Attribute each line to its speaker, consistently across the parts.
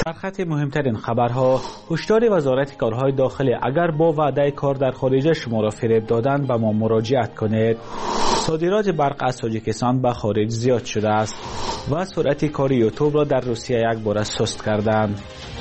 Speaker 1: سرخط مهمترین خبرها: هشدار وزارت کارهای داخلی اگر با وعده کار در خارج شما را فریب دادند به ما مراجعت کنید. صادرات برق از تاجیکستان به خارج زیاد شده است و سرعت کار یوتیوب را در روسیه یک بار سست کردند.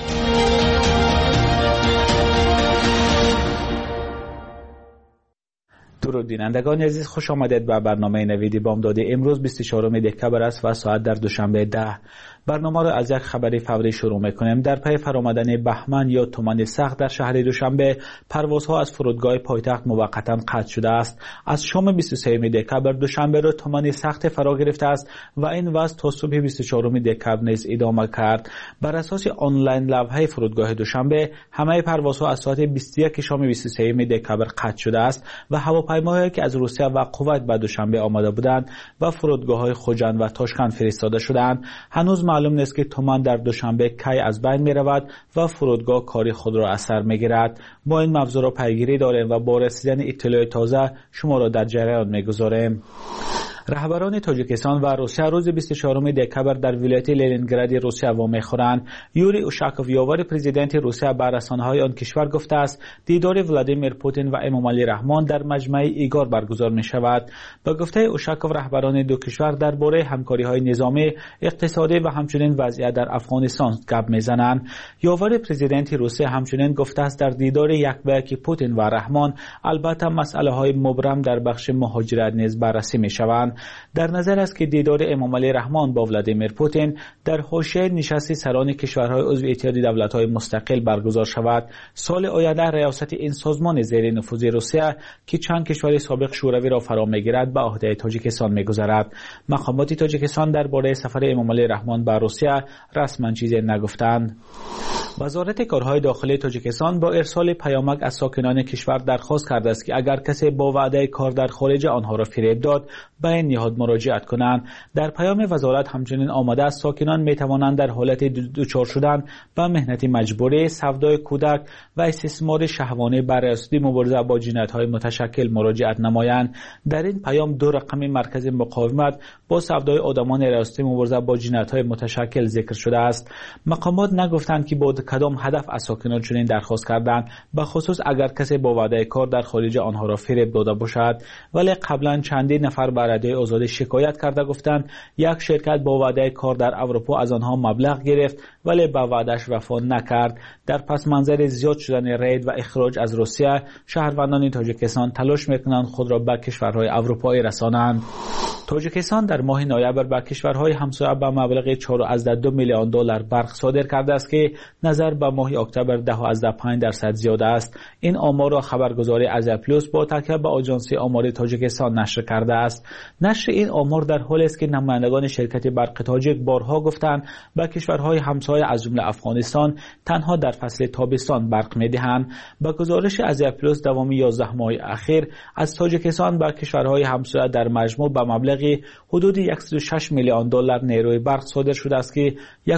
Speaker 1: درود بینندگان عزیز، خوش آمدید به برنامه نویدی بامداد. امروز 24 دکبر است و ساعت در دوشنبه 10. برنامه را از یک خبر فوری شروع میکنیم. در پی فرآمدن بهمن یا تومان سخت در شهر دوشنبه، پروازها از فرودگاه پایتخت موقتا قطع شده است. از شام 23 دکبر دوشنبه را تومان سخت فرا گرفته است و این وضع تا صبح 24 دکبر نیز ادامه کرد. بر اساس آنلاین لوحه فرودگاه دوشنبه، همه پروازها از ساعت 21 شام 23 دکبر قطع شده است و هواپیماهایی که از روسیه و کویت به دوشنبه آمده بودند و فرودگاه‌های خوجند و تاشکند فرستاده شدند. هنوز معلوم نیست که تومان در دوشنبه کی از بین می رود و فرودگاه کاری خود را از سر می گیرد. ما این موضوع را پیگیری داریم و با رسیدن اطلاع تازه شما را در جریان می گذاریم. رهبران تاجیکستان و روسیه روز 24 دکبر در ولایت لنینگراد روسیه وامی خورند. یوری اوشاکوف، یاور پرزیدنت روسیه، به رسانه‌های آن کشور گفته است دیدار ولادیمیر پوتین و امامعلی رحمان در مجمع ایگار برگزار می شود. با گفته اوشاکوف، رهبران دو کشور درباره همکاری‌های نظامی، اقتصادی و همچنین وضعیت در افغانستان گپ می‌زنند. یاور پرزیدنت روسیه همچنین گفته است در دیدار یکبیک پوتین و رحمان البته مسئله‌های مبرم در بخش مهاجرت نیز بررسی می‌شوند. در نظر است که دیدار امامعلی رحمان با ولادیمیر پوتین در حاشیه نشست سران کشورهای عضو اتحاد دولت‌های مستقل برگزار شود. سال آینده ریاست این سازمان زیر نفوذ روسیه که چند کشور سابق شوروی را فرا می‌گیرد به عهده تاجیکستان می‌گذرد. مقامات تاجیکستان درباره سفر امامعلی رحمان به روسیه رسما چیزی نگفتند. وزارت کارهای داخلی تاجیکستان با ارسال پیامک از ساکنان کشور درخواست کرده است که اگر کسی با وعده کار در خارج آنها را فریب داد به این نهاد مراجعت کنند. در پیام وزارت همچنین آمده است ساکنان می توانند در حالت دچار شدن به مهنت مجبوری، سودای کودک و استثمار شهوانی بر اساس مبارزه با جنایت‌های متشکل مراجعت نمایند. در این پیام دو رقم مرکز مقاومت با سودای آدمان ریاستی مبارزه با جنایت‌های متشکل ذکر شده است. مقامات نگفتند که با کدام هدف از ساکنان چنین درخواست کردند، به خصوص اگر کسی با وعده کار در خارج آنها را فریب داده باشد. ولی قبلا چندین نفر بر رادیوی آزادی شکایت کرده گفتند یک شرکت با وعده کار در اروپا از آنها مبلغ گرفت ولی به وعده‌اش وفا نکرد. در پس منظر زیاد شدن رید و اخراج از روسیه، شهروندان تاجیکستان تلاش میکنند خود را به کشورهای اروپایی رسانند. تاجیکستان در ماه نوامبر به کشورهای همسایه به مبلغ 4.2 میلیون دلار برق صادر کرده است که نظر به ماه اکتبر 10.5% زیاده است. این آمار را خبرگزاری آزیا پلوس با تکیه به آژانس آمار تاجیکستان نشر کرده است. نشر این آمار در حالی است که نمایندگان شرکت برق تاجیک بارها گفتند به کشورهای همسایه از جمله افغانستان تنها در فصل تابستان برق می‌دهند. با گزارش آزیا پلوس دوام 11 ماه اخیر از تاجیکستان به کشورهای همسایه در مجموع به مبلغ حدود 106 میلیون دلار نیروی برق صادر شده است که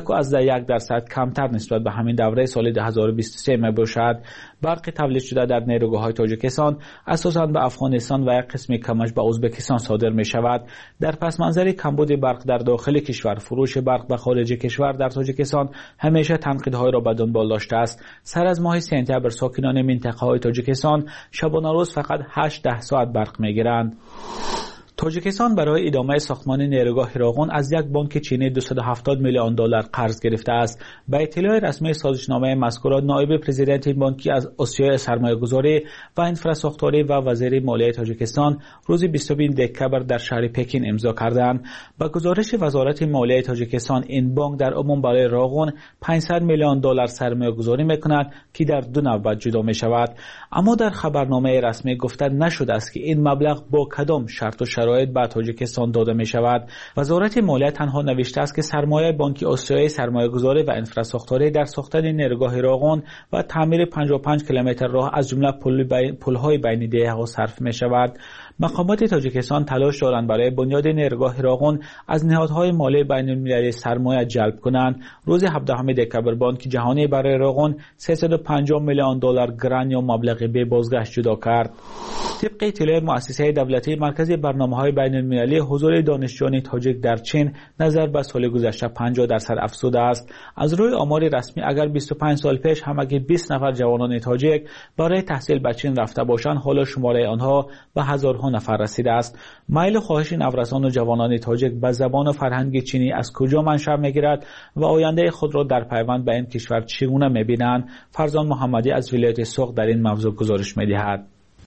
Speaker 1: 1.1% کمتر نسبت به همین دوره سال 2023 میباشد. برق تولید شده در نیروگاه‌های تاجیکستان اساساً به افغانستان و یک قسم کمش به ازبکستان صادر می شود. در پس منظر کمبود برق در داخل کشور، فروش برق به خارج کشور در تاجیکستان همیشه تنقیدهای را به دنبال داشته است. سر از ماه سپتامبر ساکنان منطقه‌های تاجیکستان شبانه روز فقط 8-10 ساعت برق می‌گیرند. تاجیکستان برای ادامه ساختمان نیروگاه هراقون از یک بانک چینی 270 میلیون دلار قرض گرفته است. به اطلاع رسمی سازشنامه مذکور، نایب پرزیدنت این بانک از آسیای سرمایه‌گذاری و انفراستراکتوری و وزیر مالیه تاجیکستان روز 22 دکبر در شهر پکین امضا کردند. با گزارش وزارت مالیه تاجیکستان، این بانک در عموم برای راغون 500 میلیون دلار سرمایه‌گذاری می‌کند که در دو نوبت جدا می‌شود. اما در خبرنامه رسمی گفته نشده است که این مبلغ با کدام شرط و شرایط به تاجیکستان داده می شود. وزارت مالیه تنها نوشته است که سرمایه بانک آسیایی سرمایه‌گذاری و انفراستراکتوری در ساختن نیروگاه راغون و تعمیر 55 کیلومتر راه از جمله پل‌های بین دهه‌ها صرف می شود. مقامات تاجیکستان تلاش دارند برای بنیاد نیرگاه راغون از نهادهای مالی بین‌المللی سرمایه جلب کنند. روز 17 دکبر بانک جهانی برای راغون 350 میلیون دلار گران یا مبلغ به بازگشت جدا کرد. طبق اطلاع مؤسسه دولتی مرکز برنامه‌های بین‌المللی، حضور دانشجویان تاجیک در چین نظر به سال گذشته 50% افزوده است. از روی آمار رسمی اگر 25 سال پیش همگی 20 نفر جوانان تاجیک برای تحصیل به چین رفته باشند، حالا شماره آنها به هزارها نفر رسیده است. میل خواهش نورسان و جوانان تاجیک به زبان و فرهنگ چینی از کجا منشأ می‌گیرد و آینده خود را در پیوند به این کشور چگونه می‌بینند؟ فرزان محمدی از ولایت سوق در این موضوع گزارش می‌دهد.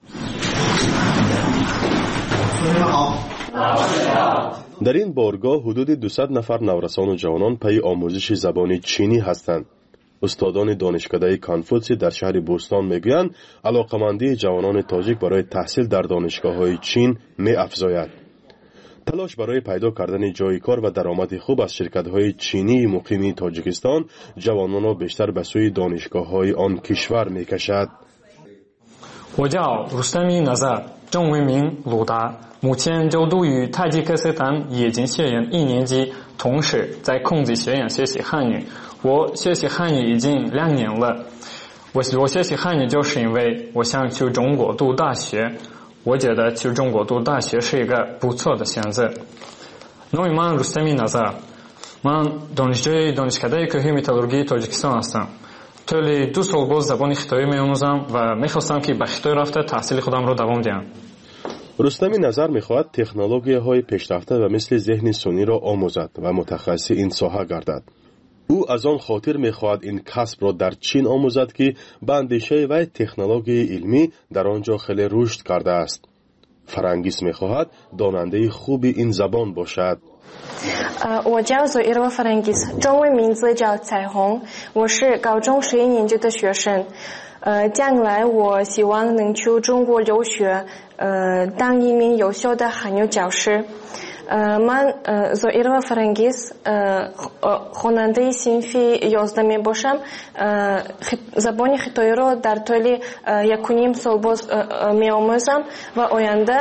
Speaker 2: در این بارگاه حدود 200 نفر نورسان و جوانان پی آموزش زبان چینی هستند. استادان دانشکده کانفوتسی در شهر بوستان میگویند علاقمندی جوانان تاجیک برای تحصیل در دانشگاه‌های چین می‌افزاید. تلاش برای پیدا کردن جای کار و درآمد خوب از شرکت‌های چینی مقیم تاجیکستان جوانان را بیشتر به سوی دانشگاه‌های آن کشور می‌کشد.
Speaker 3: 我叫 رستمی نظر 正为名鲁达 目前就读于塔吉克斯坦冶金学院1年级 同时在孔子学院学习汉语 我学习汉语已经2年了 我学习汉语就是因为我想去中国读大学 我觉得去中国读大学是一个不错的选择 نام من رستمی نظر من دانشجوی دانشکده کوه متالورژی تاجیکستان هستم طولی 2 سال باز زبان خیتایی می‌آموزم و می‌خواستم که به خیتای رفته تحصیل خودم را دوام دهم.
Speaker 2: رستمی نظر می‌خواهد تکنولوژی‌های پیشرفته و مثل ذهن سونی را آموزد و متخصص این ساحه گردد. او از آن خاطر می‌خواهد این کسب را در چین آموزد که به اندیشه و تکنولوژی علمی در آنجا خیلی رشد کرده است. فرانگیس می‌خواهد داننده خوبی این زبان باشد.
Speaker 4: 我叫做伊罗弗兰吉斯，中文名字叫彩虹，我是高中11年级的学生。将来我希望能去中国留学，当一名优秀的汉语教师。من زوئیرو فرانگیس خواننده صنف 11 باشم. زبان خیتایی را در طول 1.5 سال باز می‌آموزم و آینده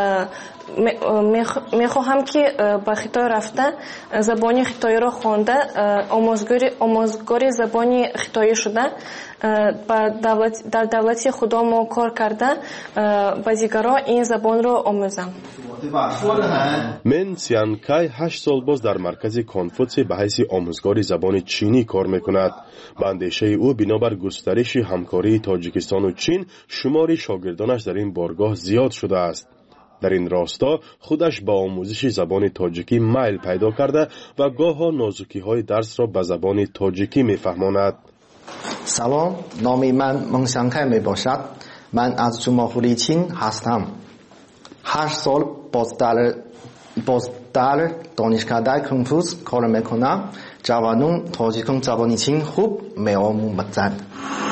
Speaker 4: میخواهم که به خیتای رفته زبان خیتایی را خوانده آموزگار زبان خیتایی شده در دولت خودم کار کرده و دیگران این زبان را آموزم.
Speaker 2: من سیانکای 8 سال باز در مرکز کانفوتسی به حیث آموزگار زبان چینی کار میکند. به اندیشه او بنابر گسترش همکاری تاجیکستان و چین شمار شاگردانش در این بارگاه زیاد شده است. در این راستا خودش با آموزش زبان تاجیکی میل پیدا کرده و گاه‌ها نازکی‌های درس را به زبان تاجیکی می‌فهماند.
Speaker 5: سلام، نام من منشانکای میباشد. من از جمهوری چین هستم. 8 سال باز در دانشکده کنفوتس کار میکنم. جوانان تاجیکان زبان چین خوب می‌آموزند.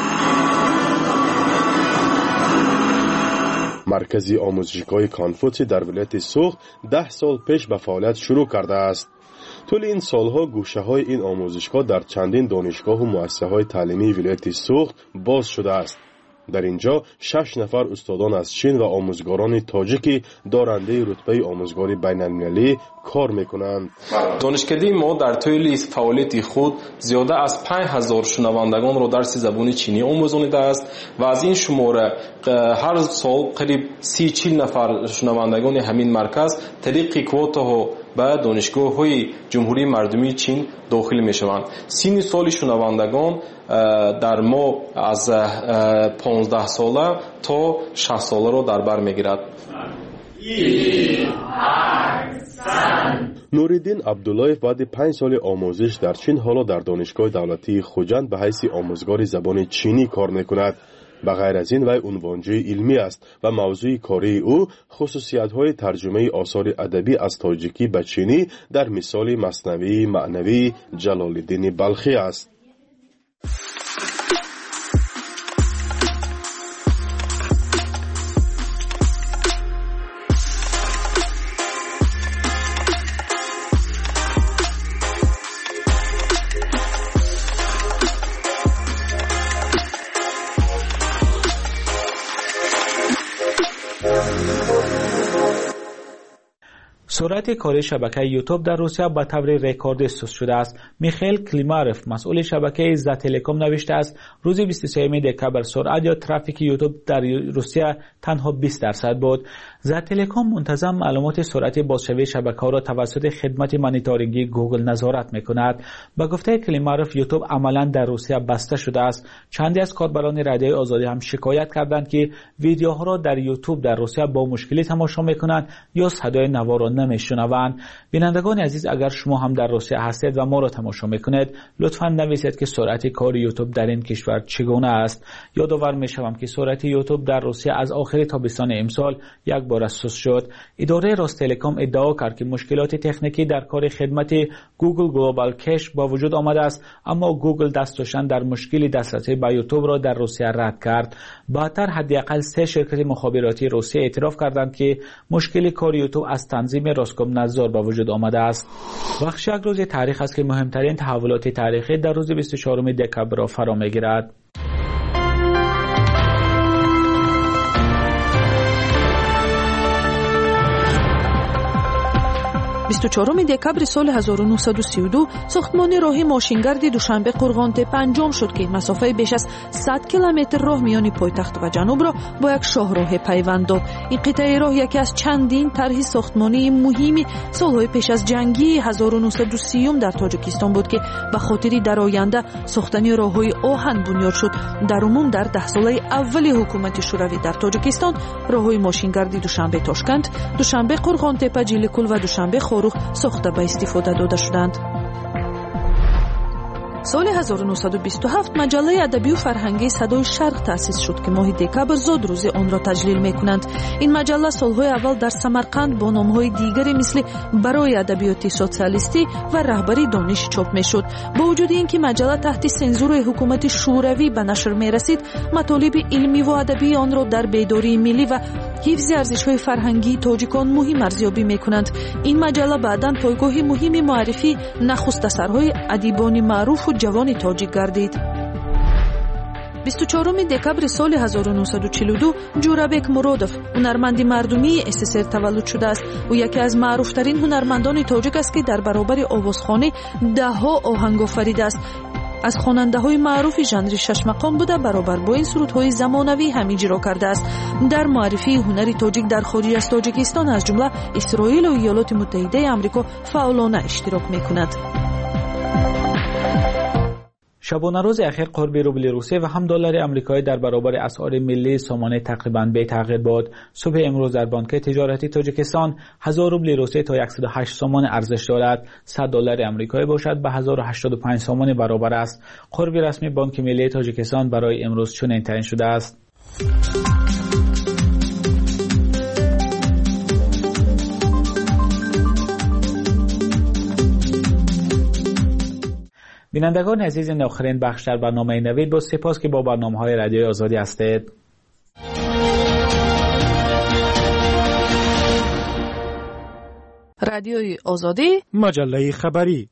Speaker 2: مرکزی آموزشگاه کانفوتسی در ولایت سوق 10 سال پیش به فعالیت شروع کرده است. طول این سالها گوشه‌های این آموزشگاه در چندین دانشگاه و مؤسسه‌های تعلیمی ولایت سوق باز شده است. در اینجا 6 نفر استادان از چین و آموزگاران تاجیکی دارنده رتبه آموزگاری بین‌المللی کار میکنند.
Speaker 6: دانشکده ما در طول فعالیت خود زیاده از 5000 شنوندگان را درس زبان چینی آموزانیده است و از این شماره هر سال قریب 30-40 نفر شنوندگان همین مرکز طریق کوتا به دانشگاه‌های جمهوری مردمی چین داخل می‌شوند. سن سال شنوندگان در ما از 15 ساله تا 60 ساله را در بر می‌گیرد.
Speaker 2: نوریدین عبداللهیف بعد 5 سال آموزش در چین حالا در دانشگاه دولتی خوجند به حیث آموزگار زبان چینی کار می‌کند. به غیر از این وی عنوانجوی علمی است و موضوع کاری او خصوصیت‌های ترجمه آثار ادبی از تاجیکی به چینی در مثال مثنوی معنوی جلال‌الدین بلخی است.
Speaker 1: سرعت کاری شبکه یوتیوب در روسیه به طور رکوردی سست شده است. میخائیل کلیماروف مسئول شبکه زتلکوم نوشته است روز 23 دکبر سرعت یا ترافیک یوتیوب در روسیه تنها 20% بود. زتلکوم منتظم معلومات سرعت بازشوی شبکه‌ها را توسط خدمت مانیتورینگی گوگل نظارت می‌کند. با گفته کلیماروف یوتیوب عملاً در روسیه بسته شده است. چندی از کاربران رادیوی آزادی هم شکایت کردند که ویدیوها را در یوتیوب در روسیه با مشکلی تماشا می‌کنند یا صدای نوا را نمی‌شنوند. بینندگان عزیز، اگر شما هم در روسیه هستید و ما را تماشا می‌کنید لطفاً نویسید که سرعت کار یوتیوب در این کشور چگونه است. یادآور می‌شوم که سرعت یوتیوب در روسیه از آخر تابستان امسال یک بار سست شد. اداره راستلکوم ادعا کرد که مشکلات تکنیکی در کار خدمت گوگل گلوبال کش با وجود آمده است، اما گوگل دستوشن در مشکل دسترسی به یوتیوب را در روسیه رد کرد. بعدتر حداقل 3 شرکت مخابراتی روسیه اعتراف کردند که مشکل کار یوتیوب از تنظیم روسکومنادزور با وجود آمده است. بخش یک روز تاریخ است که مهمترین تحولات تاریخی در روز 24 دکبر را فرا می‌گیرد.
Speaker 7: 24 دکبر سال 1932 ساختمان راهی ماشینگرد دوشنبه قرغان تپه انجام شد که مسافت بیش از 100 کیلومتر راه میان پایتخت و جنوب را با یک شاهراه پیوند داد. این قطعه راه یکی از چندین طرح ساختمانی مهمی سالهای پیش از جنگی 1930 در تاجیکستان بود که به خاطر در آینده ساختن راههای آهن بنیاد شد. در عموم در 10 ساله اول حکومت شوروی در تاجیکستان راههای ماشینگرد دوشنبه تاشکند، دوشنبه قرغان تپه، جیلیکول و دوشنبه ساخته به استفاده داده شدند. سال 1927 مجله ادبی و فرهنگی صدای شرق تأسیس شد که ماه دکبر زاد روز آن را تجلیل می‌کنند. این مجله سالهای اول در سمرقند با نام‌های دیگری مثل برای ادبیات سوسیالیستی و رهبری دانش چاپ می‌شد. با وجود اینکه مجله تحت سانسور حکومت شوروی به نشر می‌رسید، مطالب علمی و ادبی آن را در بیداری ملی و حفظ ارزش‌های فرهنگی تاجیکان مهم ارزیابی می‌کنند. این مجله بعداً پایگاه مهم معرفی نخست اثرهای ادیبان معروف و جوان تاجیک گردید. 24 دکبر سال 1942 جورابک مرودوف هنرمند مردمی SSR تولد شده است. او یکی از معروفترین هنرمندان تاجیک است که در برابر آوازخوانی ده‌ها آهنگ آفریده است. از خواننده‌های معروف ژانر شش مقام بوده، برابر با این سرودهای زمانوی هم اجرا کرده است. در معرفی هنر تاجیک در خارج از تاجیکستان از جمله اسرائیل و ایالات متحده آمریکا فعالانه اشتراک می‌کند.
Speaker 1: شبانه روز اخیر قرب روبل روسیه و هم دلار آمریکایی در برابر اسعار ملی سامانه تقریباً بی تغییر بود. صبح امروز در بانک تجارتی تاجیکستان 1000 روبل روسیه تا 108 سامان ارزش دارد. 100 دلار آمریکایی باشد به 1085 سامان برابر است. قرب رسمی بانک ملی تاجیکستان برای امروز چنین تعیین شده است. بینندگان عزیز، این آخرین بخش در برنامه نوید با سپاس که با برنامه‌های رادیوی آزادی هستید.
Speaker 7: رادیوی آزادی،
Speaker 8: مجله خبری.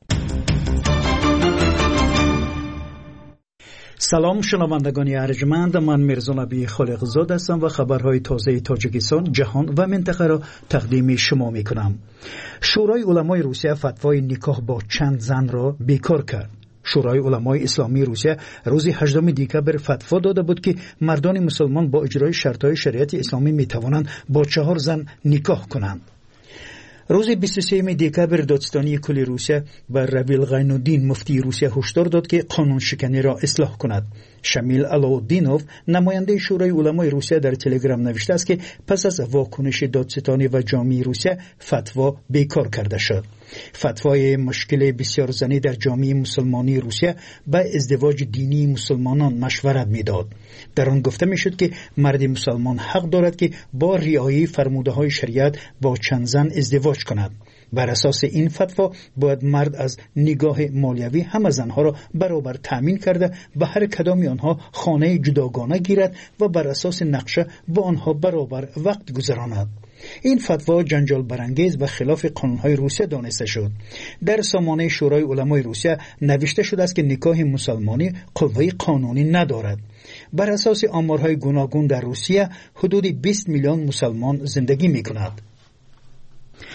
Speaker 8: سلام شنوندگان ارجمند، من میرزا نبی خالقزاده هستم و خبرهای تازه تاجیکستان، جهان و منطقه را تقدیم شما میکنم. شورای علمای روسیه فتوای نکاح با چند زن را بیکار کرد. شورای علمای اسلامی روسیه روز 18 دکبر فتوا داده بود که مردان مسلمان با اجرای شرطهای شریعت اسلامی میتوانند با 4 زن نکاح کنند. روز 23 دکبر دادستانی کل روسیه بر رویل غینالدین مفتی روسیه هشدار داد که قانون شکنی را اصلاح کند. شمیل علاءالدینوف نماینده شورای علمای روسیه در تلگرام نوشته است که پس از واکنش دادستانی و جامعه روسیه فتوا بیکار کرده شد. فتوای مشکل بسیار زنی در جامعه مسلمانی روسیه به ازدواج دینی مسلمانان مشورت میداد. در آن گفته میشد که مرد مسلمان حق دارد که با رعایت فرموده های شریعت با چند زن ازدواج کند. بر اساس این فتوا باید مرد از نگاه مالیوی همه زنها را برابر تأمین کرده و هر کدام آنها خانه جداگانه گیرد و بر اساس نقشه با آنها برابر وقت گذراند. این فتوا جنجال برانگیز و خلاف قانون‌های روسیه دانسته شد. در سامانه شورای علمای روسیه نوشته شده است که نکاح مسلمانی قوه قانونی ندارد. بر اساس آمارهای گوناگون در روسیه حدود 20 میلیون مسلمان زندگی می‌کنند.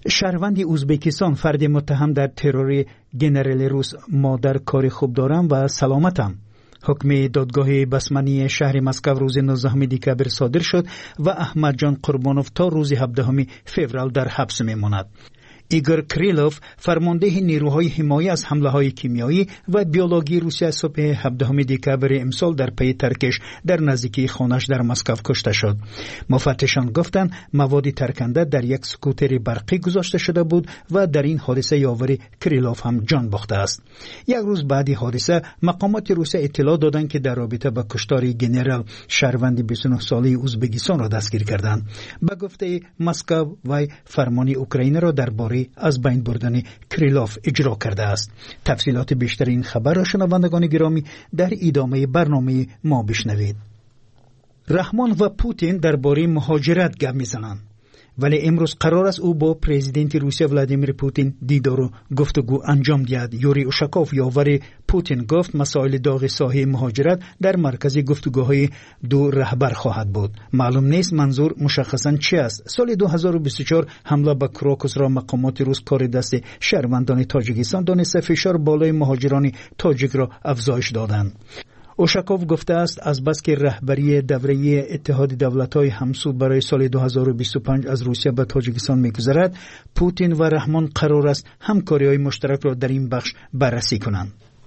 Speaker 8: شهروند ازبکستان فرد متهم در ترور گنرال روس ما در کار خوب دارم و سلامتم. حکم دادگاه بسمنی شهر مسکو روز 19 دکبر صادر شد و احمد جان قربانوف تا روز 17 فوریه در حبس میماند. ایگور کریلوف فرمانده نیروهای حمایت از حمله‌های کیمیایی و بیولوژی روسیه صبح 17 دکبر امسال در پی ترکش در نزدیکی خانه‌اش در مسکو کشته شد. مفتشان گفتند مواد ترکنده در یک سکوتر برقی گذاشته شده بود و در این حادثه یاور کریلوف هم جان باخته است. یک روز بعد حادثه مقامات روسیه اطلاع دادند که در رابطه با کشتار گنرال شهروند 29 ساله ازبکستان را دستگیر کردند. به گفته مسکو و فرمان اوکراین را درباره از بین بردن کریلوف اجرا کرده است. تفصیلات بیشتر این خبر را شنوندگان گرامی در ادامه برنامه ما بشنوید. رحمان و پوتین درباره مهاجرت گپ میزنند، ولی امروز قرار است او با پرزیدنت روسیه ولادیمیر پوتین دیدار و گفتگو انجام دهد. یوری اوشاکوف یاور پوتین گفت مسائل داغ ساحه مهاجرت در مرکز گفتگوهای دو رهبر خواهد بود. معلوم نیست منظور مشخصاً چی است. سال 2024 حمله به کراکوس را مقامات روس کار دست شهروندان تاجیکستان دانسته فشار بالای مهاجران تاجیک را افزایش دادند. اوشاکوف گفته است از بس که رهبری دوره اتحاد دولت‌های همسو برای سال 2025 از روسیه به تاجیکستان می‌گذرد، پوتین و رحمان قرار است همکاری‌های مشترک را در این بخش بررسی کنند.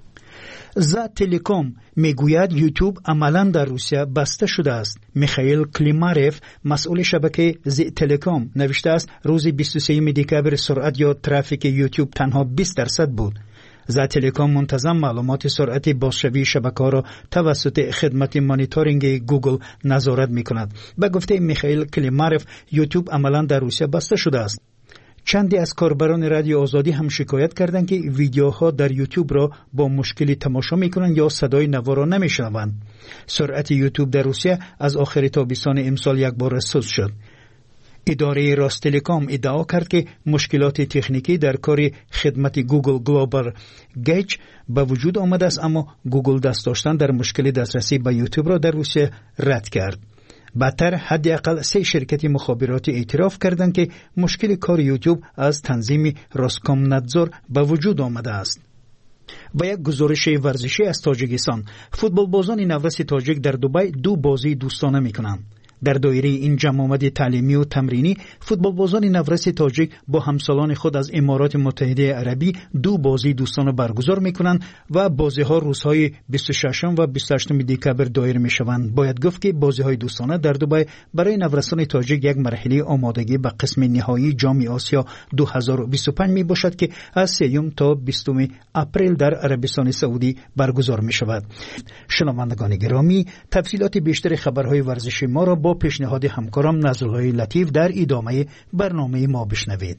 Speaker 8: زا تلکوم میگوید یوتیوب عملاً در روسیه بسته شده است. میخائیل کلیماروف مسئول شبکه زا تلکوم نوشته است روز 23 دکبر سرعت یا ترافیک یوتیوب تنها 20% بود. زا تلکوم منتظم معلومات سرعت بازشوی شبکه‌ها را توسط خدمت مانیتورینگ گوگل نظارت می‌کند. به گفته میخائیل کلیماروف یوتیوب عملاً در روسیه بسته شده است. چندی از کاربران رادیو آزادی هم شکایت کردند که ویدیوها در یوتیوب را با مشکلی تماشا می‌کنند یا صدای نوا را نمی‌شنوند. سرعت یوتیوب در روسیه از آخر تابستان امسال یک بار سست شد. اداره راستلکام ادعا کرد که مشکلات تکنیکی در کار خدمت گوگل گلوبال گیج به وجود آمده است، اما گوگل دست داشتن در مشکل دسترسی به یوتیوب را در روسیه رد کرد. بعدتر حداقل 3 شرکت مخابراتی اعتراف کردند که مشکل کار یوتیوب از تنظیم روسکومنادزور به وجود آمده است. و یک گزارش ورزشی از تاجیکستان، فوتبال بازان نورس تاجیک در دبی 2 بازی دوستانه می‌کنند. در دایره این جمع آمد تعلیمی و تمرینی فوتبال بازان نورس تاجیک با همسالان خود از امارات متحده عربی 2 بازی دوستانه برگزار میکنند و بازی ها روزهای 26 و 28 دکبر دایر میشوند. باید گفت که بازی های دوستانه در دبی برای نورسان تاجیک یک مرحله آمادگی به قسم نهایی جام آسیا 2025 می باشد که از 3 تا 20 اپریل در عربستان سعودی برگزار می شود. شنوندگان گرامی، تفصیلات بیشتر خبرهای ورزشی ما را با پیشنهاد همکارم نظرالله لطیف در ادامه برنامه ما بشنوید.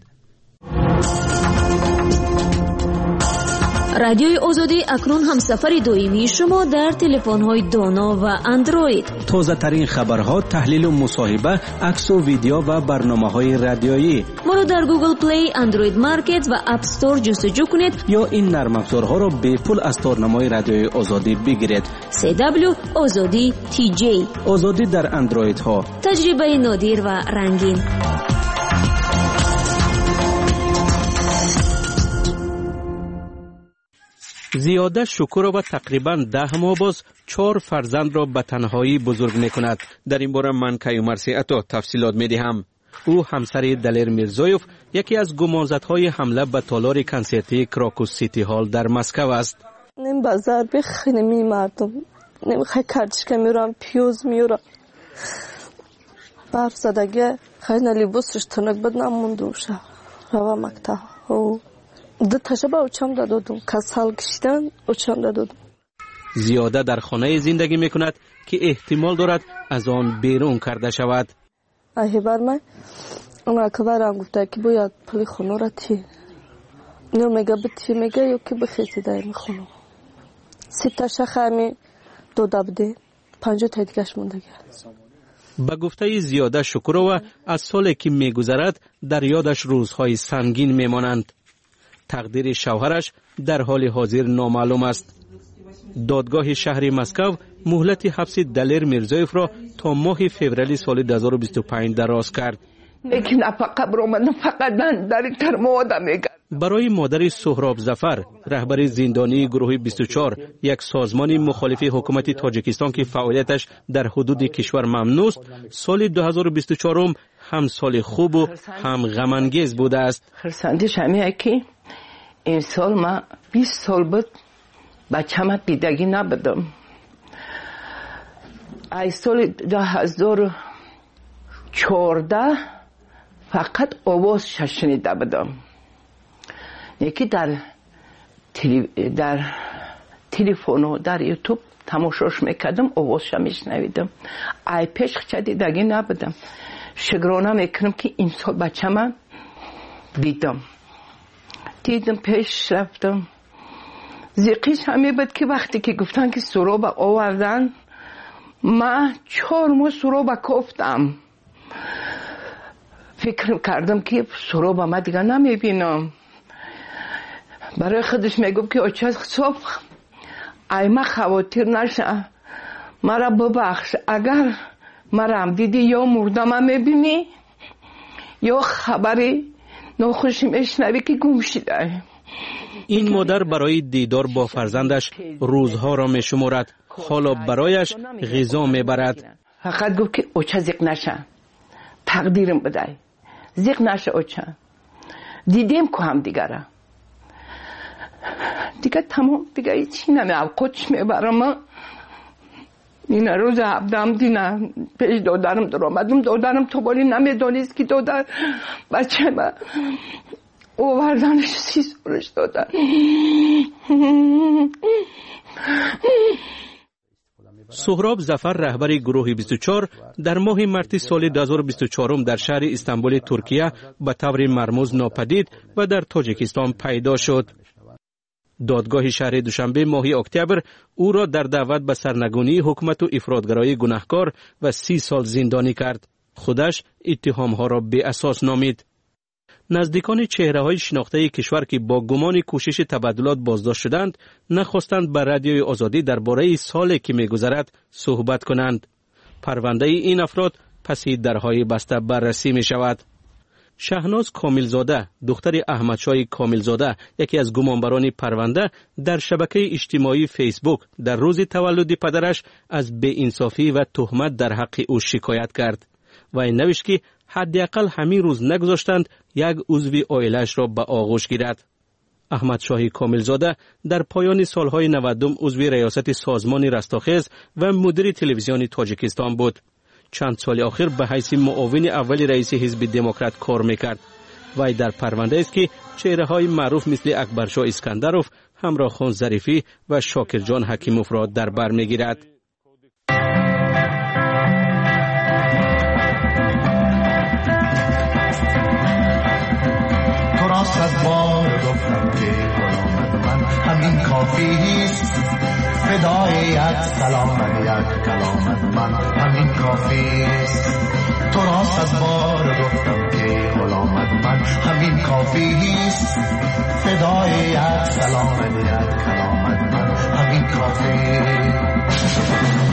Speaker 9: رادیوی آزادی اکنون هم سفر دائمی شما در تلفن‌های دانا و اندروید.
Speaker 10: تازه ترین خبرها، تحلیل و مصاحبه، عکس و ویدیو و برنامه‌های رادیویی.
Speaker 9: ما را در گوگل پلی، اندروید مارکت و اپ استور جستجو کنید
Speaker 10: یا این نرم افزارها را به پول از تارنمای رادیوی آزادی بگیرید.
Speaker 9: CW آزادی TJ
Speaker 10: آزادی در اندروید ها.
Speaker 9: تجربه نادر و رنگین.
Speaker 10: زیاده شکورова تقریباً 10 ماه باز 4 فرزند را به تنهایی بزرگ می کند. در این باره من کیومرثی عطا تفصیلات می دهم. او همسر دلیر میرزایوف یکی از گمانزدهای حمله به تالار کنسرتی کراکوس سیتی هال در مسکو است.
Speaker 11: نیم بازار بخینه می مردم نمیخوای کارچکه میرم پیوز میرم برف زدگه خیلی لیبوسش تنک بد نموندوشه روا مکتب ده تجربه اوچم دادم کسال کشیدن اوچم دادم.
Speaker 10: زیاده در خانه زندگی میکند که احتمال دارد از آن بیرون کرده شود.
Speaker 11: ای بر من اون اکبرم گفته که باید پلی خونه را تی نو میگه بتی میگه یا که بخیزی دای میخونم 3 تا شخمی 2 دبده 5 تا دیگهش مونده گرد.
Speaker 10: به گفته زیاده شکورova از سالی که میگذرد در یادش روزهای سنگین میمانند. تقدیر شوهرش در حال حاضر نامعلوم است. دادگاه شهر مسکو مهلت حبس دلیر میرزایوف را تا ماه فوریه سال 2025 دراز کرد.
Speaker 12: یکی نفقه برآمدم فقط من در این ترم آدم میگرد.
Speaker 10: برای مادر سهراب ظفر، رهبر زندانی گروه 24، یک سازمان مخالف حکومت تاجیکستان که فعالیتش در حدود کشور ممنوع است، سال 2024 هم سال خوب و هم غم انگیز بوده است.
Speaker 12: خرسندش همینه که این سال من 20 سال بود بچه‌م دیدگی نبودم. ای سال 2014 فقط آواز شنیده بودم. یکی در تلفن و در یوتیوب تماشاش میکردم، آوازش میشنویدم. ای پیش چه دیدگی نبودم. شکرانه میکنم که این سال بچه‌م دیدم پیش رفتم. زیقیش همه بود که وقتی که گفتن که سراب آوردن، من 4 ماه سراب کفتم. فکر کردم که سراب من دیگه نمیبینم. برای خودش میگم که اچه صبح ای من خواطر نشه، مرا ببخش، اگر مرا هم دیدی یا مردم میبینی یا خبری ناخوشی میشنوی که گم شده.
Speaker 10: این مادر برای دیدار با فرزندش روزها را میشمارد، حالا برایش غذا میبرد.
Speaker 12: فقط گفت که اوچه زیق نشه، تقدیرم بده، زیق نشه اوچه. دیدیم که هم دیگره دیگه تمام، دیگه هیچی نمیام، کچ میبرم. این روز هفدهم دینه پیش دادرم در آمدم. دادرم تو بالی نمیدانیست که دادر بچه من اووردنش 30 سالش دادن.
Speaker 10: سهراب ظفر، رهبر گروه 24، در ماه مارس سال 2024 در شهر استانبول ترکیه به طور مرموز ناپدید و در تاجیکستان پیدا شد. دادگاه شهر دوشنبه ماه اکتبر او را در دعوت به سرنگونی حکومت و افراطگرایی گناهکار و 30 سال زندانی کرد. خودش اتهامها را بی اساس نامید. نزدیکان چهره‌های شناخته کشور که با گمان کوشش تبادلات بازداشت شدند، نخواستند به رادیوی آزادی درباره سالی که می‌گذرد صحبت کنند. پرونده این افراد پس درهای بسته بررسی می‌شود. شهناز کاملزاده، دختر احمدشاه کاملزاده، یکی از گمانبران پرونده، در شبکه اجتماعی فیسبوک در روز تولد پدرش از بی‌انصافی و تهمت در حق او شکایت کرد و این نوشت که حداقل همین روز نگذاشتند یک عضو عائله‌اش را به آغوش گیرد. احمدشاه کاملزاده در پایان سالهای 90 عضو ریاست سازمان رستاخیز و مدیر تلویزیون تاجیکستان بود. چند سال آخر به حیث معاون اول رئیس حزب دموکرات کار میکرد. وی در پرونده است که چهره‌های معروف مثل اکبرشاه اسکندروف، همراه خان ظریفی و شاکرجان حکیموف را در بر میگیرد.
Speaker 13: تو را 100 بار گفتم که من همین کافیست، فدای یک سلام یک کلامت من همین کافیست. تو را 100 بار گفتم که غلامت من همین کافیست، فدای یک سلام یک کلامت من همین کافیست.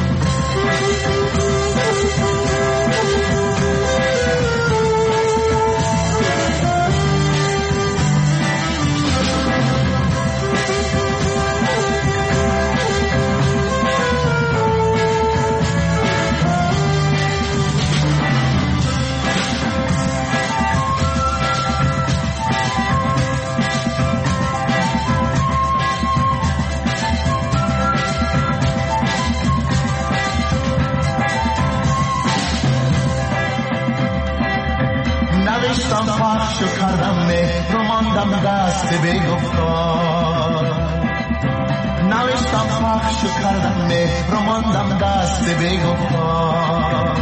Speaker 13: نوشتم پخشو کردم مهر ماندم دست بی‌گفتار، نوشتم پخشو کردم مهر ماندم دست بی‌گفتار.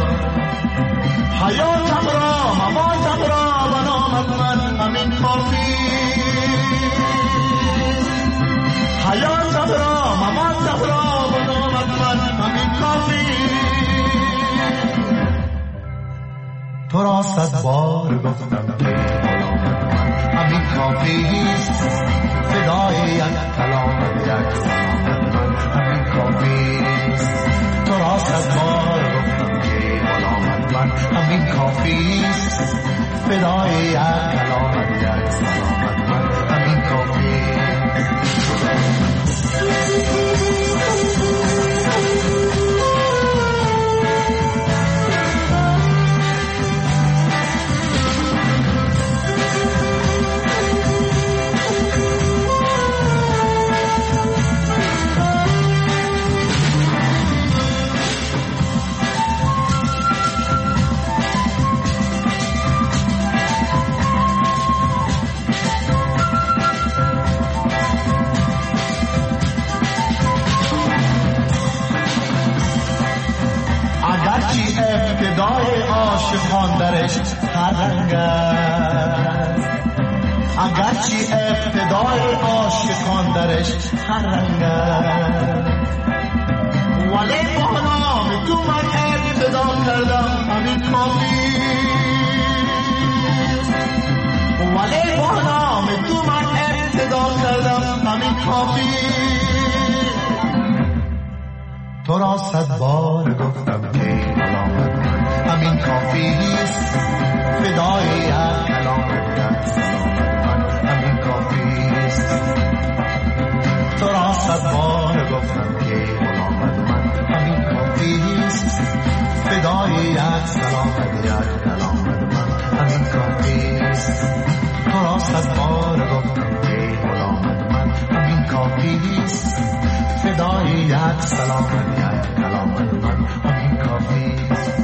Speaker 13: حیاتم را مماتم را و نامت من همین کافی، حیاتم را مماتم را و نامت من همین کافی. تو را 100 بار گفتم که غلامت من همین کافیست، فدای یک کلامت یک کلامت من همین کافیست. تو را 100 بار گفتم که غلامت من همین کافیست، فدای یک کلامت یک سلامت من همین کافی ابتدای عاشقان درش هر رنگ است اگرچه ابتدای عاشقان درش هر رنگ است ولی با نام تو من ابتدا کردم همین کافی ولی با نام تو من ابتدا کردم همین کافی تو را 100 بار گفتم که همین کافیست فدای یک کلامت یک سلامت من همین کافیست تو را 100 بار گفتم که غلامت من همین کافیست فدای یک سلامت یک کلامت من همین کافیست تو را 100 بار گفتم که غلامت من همین کافیست فدای یک سلامت یک کلامت من همین کافیست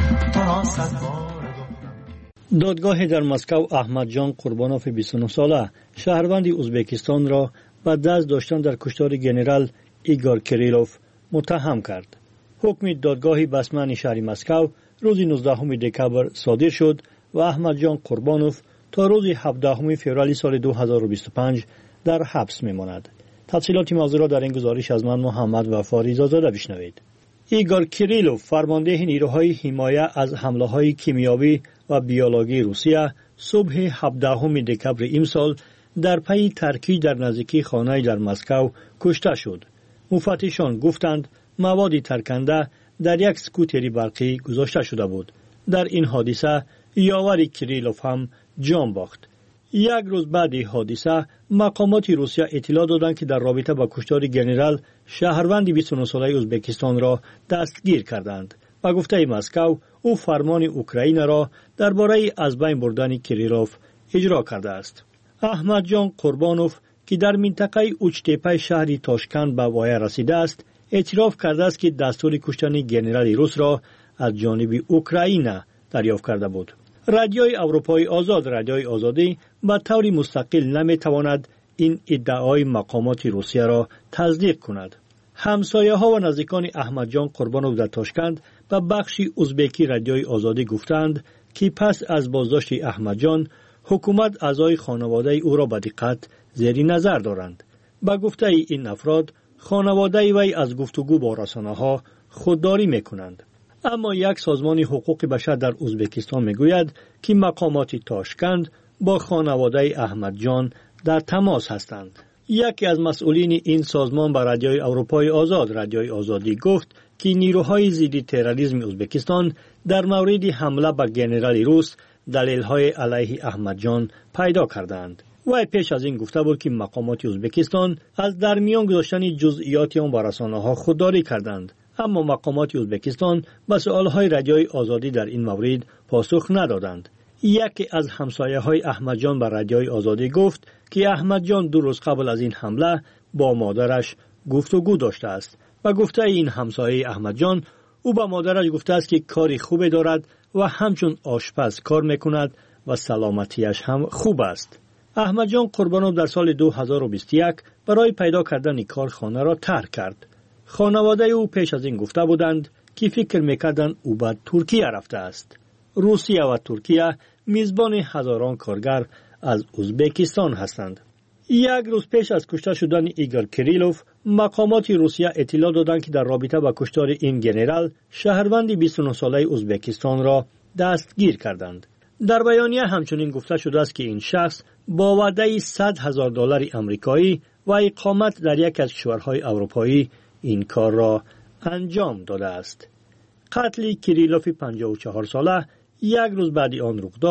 Speaker 14: دادگاه در مسکو احمد جان قربانوف 29 ساله شهروند ازبکستان را به دست داشتن در کشتار ژنرال ایگور کریلوف متهم کرد. حکم دادگاه بسمن شهر مسکو روز 19 دکبر صادر شد و احمد جان قربانوف تا روز 17 فوریه سال 2025 در حبس میماند. تفصیلات موضوع را در این گزارش از من محمد وفا رضازاده بشنوید. ایگور کریلوف فرمانده نیروهای حمایت از حمله‌های کیمیایی و بیولوژی روسیه صبح 17 دکبر امسال در پی ترکیب در نزدیکی خانه در مسکو کشته شد. مفتشان گفتند مواد ترکنده در یک سکوتری برقی گذاشته شده بود. در این حادثه یاور کریلوف هم جان باخت. یک روز بعد حادثه مقامات روسیه اطلاع دادند که در رابطه با کشتار ژنرال شهروند 29 ساله ازبکستان را دستگیر کردند. با گفته مسکو او فرمان اوکراین را درباره از بین بردن کریلوف اجرا کرده است. احمد جان قربانوف که در منطقه اوچتپه شهر تاشکند به وای رسیده است اعتراف کرده است که دستور کشتن ژنرال روس را از جانب اوکراین دریافت کرده بود. رادیوی اروپای آزاد رادیوی آزادی به طور مستقل نمیتواند این ادعای مقامات روسیه را تصدیق کند. همسایه ها و نزدیکان احمد جان قربانوف در تاشکند به بخش ازبکی رادیوی آزادی گفتند که پس از بازداشت احمد جان حکومت اعضای خانواده او را به دقت زیر نظر دارند. به گفته این افراد خانواده وی از گفتگو با رسانه ها خودداری میکنند. اما یک سازمان حقوق بشر در ازبکستان میگوید که مقامات تاشکند با خانواده احمد جان در تماس هستند. یکی از مسئولین این سازمان به رادیوی اروپای آزاد رادیوی آزادی گفت که نیروهای ضد تروریسم ازبکستان در مورد حمله به ژنرال روس دلیل‌های علیه احمد جان پیدا کردند. وی پیش از این گفته بود که مقامات ازبکستان از در میان گذاشتن جزئیات آن به رسانه‌ها خودداری کردند. اما مقامات ازبکستان به سؤال‌های رادیوی آزادی در این مورد پاسخ ندادند. یکی از همسایه‌های احمد جان به رادیوی آزادی گفت که احمد جان 2 روز قبل از این حمله با مادرش گفتگو داشته است. و گفته این همسایه احمد جان او با مادرش گفته است که کاری خوب دارد و همچون آشپز کار میکند و سلامتیش هم خوب است. احمد جان قربانوف در سال 2021 برای پیدا کردن کارخانه را ترک کرد. خانواده او پیش از این گفته بودند که فکر میکردند او به ترکیه رفته است. روسیه و ترکیه میزبان هزاران کارگر از ازبکستان هستند. یک روز پیش از کشته شدن ایگور کریلوف مقامات روسیه اطلاع دادند که در رابطه با کشتار این ژنرال شهروند 29 ساله ازبکستان را دستگیر کردند. در بیانیه همچنین گفته شده است که این شخص با وعده $100,000 آمریکایی و اقامت در یک از کشورهای اروپایی این کار را انجام داده است. قتل کریلوف 54 ساله یک روز بعد آن رخ داد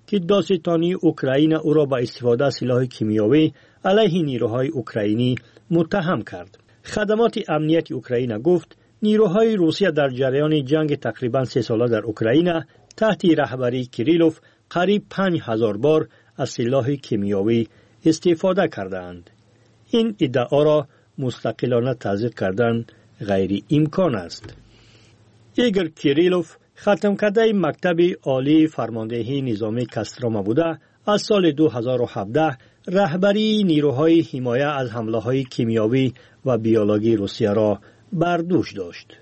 Speaker 14: که داستانی اوکراین او را به استفاده از سلاح کیمیایی علیه نیروهای اوکراینی متهم کرد. خدمات امنیتی اوکراین گفت نیروهای روسیه در جریان جنگ تقریبا 3 ساله در اوکراین تحت رهبری کریلوف قریب 5000 بار از سلاح کیمیایی استفاده کردند. این ادعا را مستقلانه تصدیق کردن غیر امکان است. ایگور کریلوف ختم کرده مکتب عالی فرماندهی نظامی کاستروما بوده از سال 2017 رهبری نیروهای حمایت از حمله‌های کیمیایی و بیولوژی روسیه را بر دوش داشت.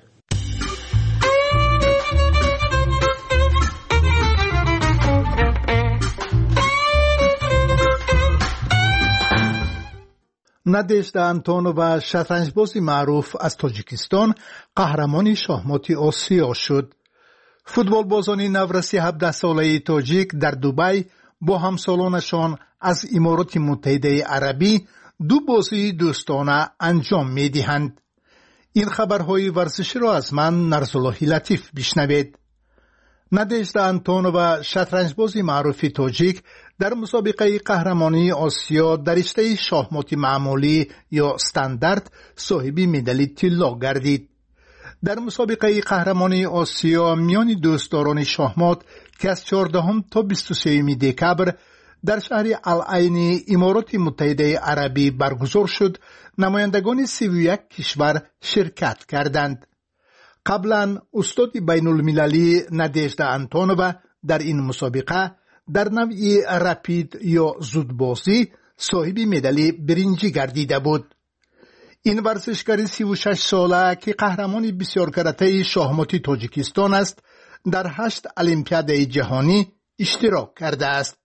Speaker 15: نادژدا آنتونووا شطرنجباز معروف از تاجیکستان قهرمان شاهمات آسیا شد. فوتبالبازان نورسی 17 ساله تاجیک در دبی با همسالانشان از امارات متحده عربی 2 بازی دوستانه انجام می‌دهند. این خبرهای ورزشی را از من نرزالله لطیف بشنوید. نادژدا آنتونووا شطرنجباز معروف تاجیک در مسابقه قهرمانی آسیا در رشته شاهمات معمولی یا استاندارد صاحب مدال طلا گردید. در مسابقه قهرمانی آسیا میان دوستداران شاهمات که از 14 تا 23 دکبر در شهر العین امارات متحده عربی برگزار شد، نمایندگان 31 کشور شرکت کردند. قبلا استاد بین المللی نادژدا آنتونووا در این مسابقه در نوع رپید یا زودبازی صاحب مدال برنجی گردیده بود. این ورزشکار 36 ساله که قهرمان بسیار کرده شاهمات تاجیکستان است، در 8 المپیاد جهانی اشتراک کرده است.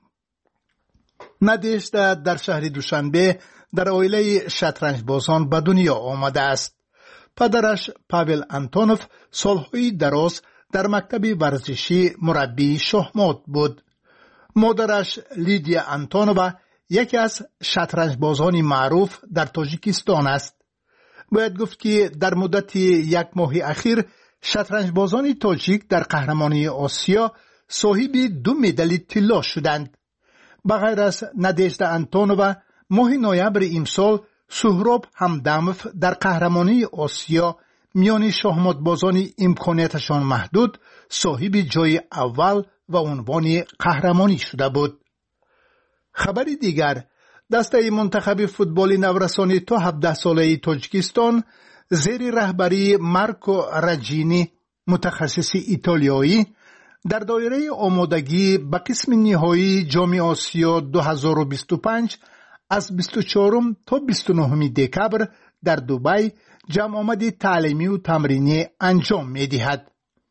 Speaker 15: نادژدا در شهر دوشنبه در عائله شطرنجبازان به دنیا آمده است. پدرش پاول آنتونوف سالهای دراز در مکتب ورزشی مربی شاهمات بود. مادرش لیدیا آنتونووا یکی از شطرنجبازان معروف در تاجیکستان است. باید گفت که در مدت 1 ماه اخیر شطرنجبازان تاجیک در قهرمانی آسیا صاحب 2 مدال طلا شدند. بغیر از نادژدا آنتونووا ماه نوامبر امسال سهراب همدموف در قهرمانی آسیا میان شاهماتبازان امکاناتشان محدود صاحب جای اول و عنوان قهرمانی شده بود. خبر دیگر، دسته منتخب فوتبال نورسان تا 17 ساله تاجیکستان زیر رهبری مارکو راجینی متخصص ایتالیایی در دایره آمادگی به قسم نهایی جام آسیا 2025 از 24 تا 29 دکبر در دبی جمع آمد تعلیمی و تمرینی انجام می‌دهد.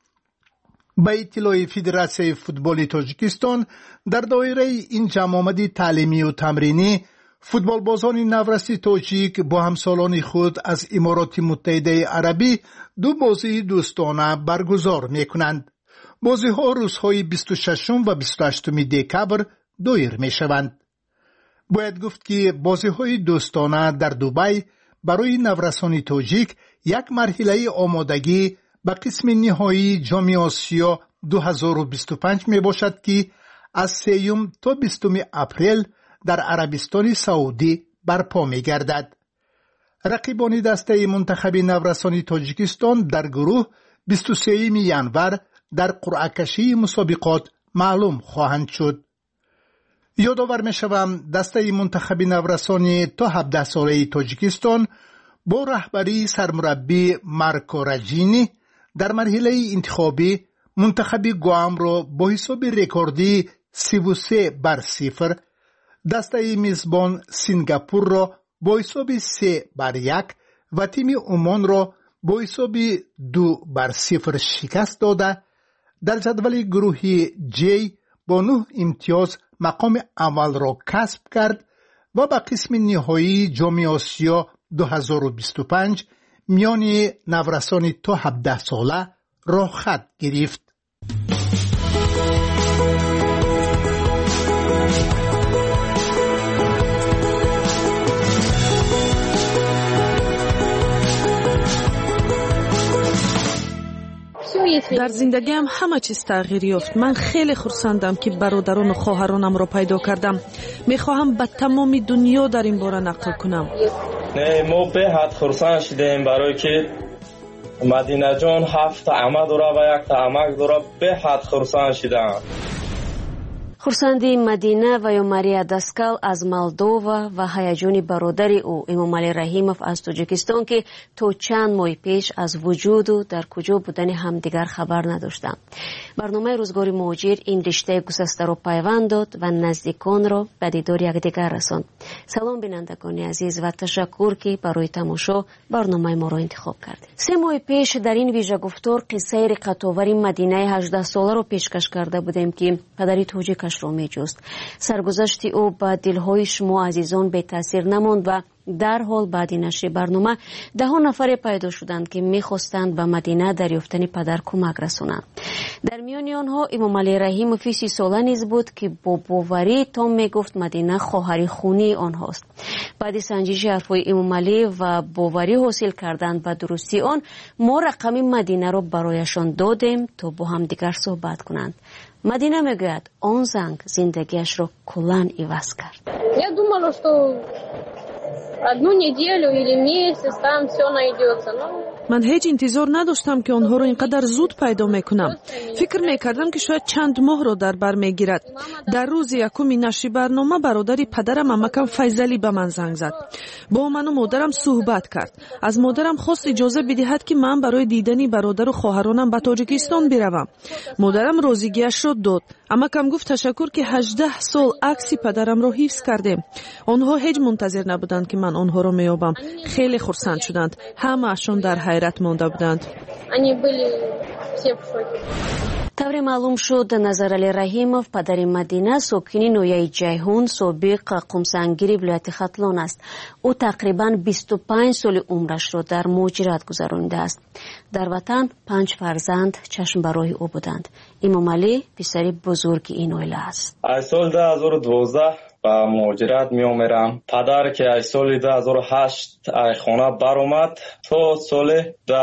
Speaker 15: به اطلاع فدراسیون فوتبال تاجیکستان در دایره این جمع آمد تعلیمی و تمرینی فوتبالبازان نورسی تاجیک با همسالان خود از امارات متحده عربی 2 بازی دوستانه برگزار می‌کنند. بازی‌ها روزهای 26 و 28 دکبر دایر می‌شوند. باید گفت که بازی‌های دوستانه در دبی برای نورسان تاجیک یک مرحله آمادگی به قسم نهایی جام آسیا 2025 می باشد که از 3 تا 20 اپریل در عربستان سعودی برپا می گردد. رقیبان دسته منتخب نورسان تاجیکستان در گروه 23 ژانویه در قرعه کشی مسابقات معلوم خواهند شد. یادآور می شوم دسته منتخب نورسان تا 17 ساله تاجیکستان با رهبری سرمربی مارکو راجینی در مرحله انتخابی منتخب گوام را با حساب رکوردی 33-0، دسته میزبان سینگاپور را با حساب 3-1 و تیم عمان را با حساب 2-0 شکست داده در جدول گروهی جی با 9 امتیاز مقام اول را کسب کرد و به قسم نهایی جام آسیا 2025 میان نورسان تا 17 ساله راه خط گرفت.
Speaker 16: سوی
Speaker 7: در زندگیم همه چیز تغییر یافت. من خیلی خرسندم که برادران و خواهرانم را پیدا کردم. میخواهم به تمام دنیا در این باره نقل کنم.
Speaker 6: ما به حد خرسند شدیم برای که مدینه جان 7 عمه داره و 1 عمک داره. به حد خرسند شدم.
Speaker 9: хурсанди Мадина ва ё Мария Даскал аз Молдова ва ҳаяҷони бародари ӯ Эмомалӣ Раҳимов аз Тоҷикистон ки то чанд моҳи пеш аз вуҷуду дар куҷо будани ҳамдигар хабар надоштанд. барномаи рӯзгори муҳоҷир ин риштаи гусастаро пайванд дод ва наздиконро ба дидори якдигар расонд. салом бинандагони азиз ва ташаккур ки барои тамошо барномаи моро интихоб кардед. 3 моҳи пеш дар ин вижагуфтор қиссаи риқатовари Мадинаи 18 соларо пешкаш карда будем ки падари тоҷикаш ро меҷуст. саргузашти ӯ ба дилҳои шумо азизон бетаъсир намонд ва дарҳол баъди нашри барнома даҳон нафаре пайдо шуданд ки мехостанд ба Мадина дар ёфтани падар кӯмак расонанд. дар миёни онҳо Эмомалӣ Раҳимови 30 сола низ буд ки бо боварӣ том мегуфт Мадина хоҳари хунии онҳост. баъди санҷиши ҳарфҳои Эмомалӣ ва боварӣ ҳосил кардан ба дурустии он, мо рақами Мадинаро барояшон додем то бо ҳамдигар суҳбат кунанд. Мадина мегӯяд он занг зиндагиашро куллан иваз кард.
Speaker 16: Я думала, что одну неделю или месяц там все найдется.
Speaker 7: من هیچ انتظار نداشتم که آنها را اینقدر زود پیدا میکنم. فکر میکردم که شاید چند ماه را در بر میگیرد. در روز یکم نشر برنامه برادری پدرم عمکم فیضلی به من زنگ زد. با من و مادرم صحبت کرد. از مادرم خواست اجازه بدهد که من برای دیدن برادر و خواهرانم به تاجیکستان بروم. مادرم راضیگیش را داد. عمکم گفت تشکر که 18 سال عکس پدرم را حفظ کردیم. آنها هیچ منتظر نبودند که من آنها را میابم. خیلی خرسند شدند. همه‌شان در حیرت مانده بودند.
Speaker 9: тавре маълум шуд Назарали Раҳимов падари Мадина сокини ноҳияи Ҷайҳун собиқ қумсангири вилояти Хатлон аст. ӯ тақрибан 25 соли умрашро дар муҳоҷират гузаронидааст. дар ватан 5 фарзанд чашмбароҳи ӯ буданд. Эмомалӣ писари бузурги ин оила аст.
Speaker 6: аз соли 2012 ба муҳоҷират меомерам. падар ки аз соли 2008 аз хона баромад то соли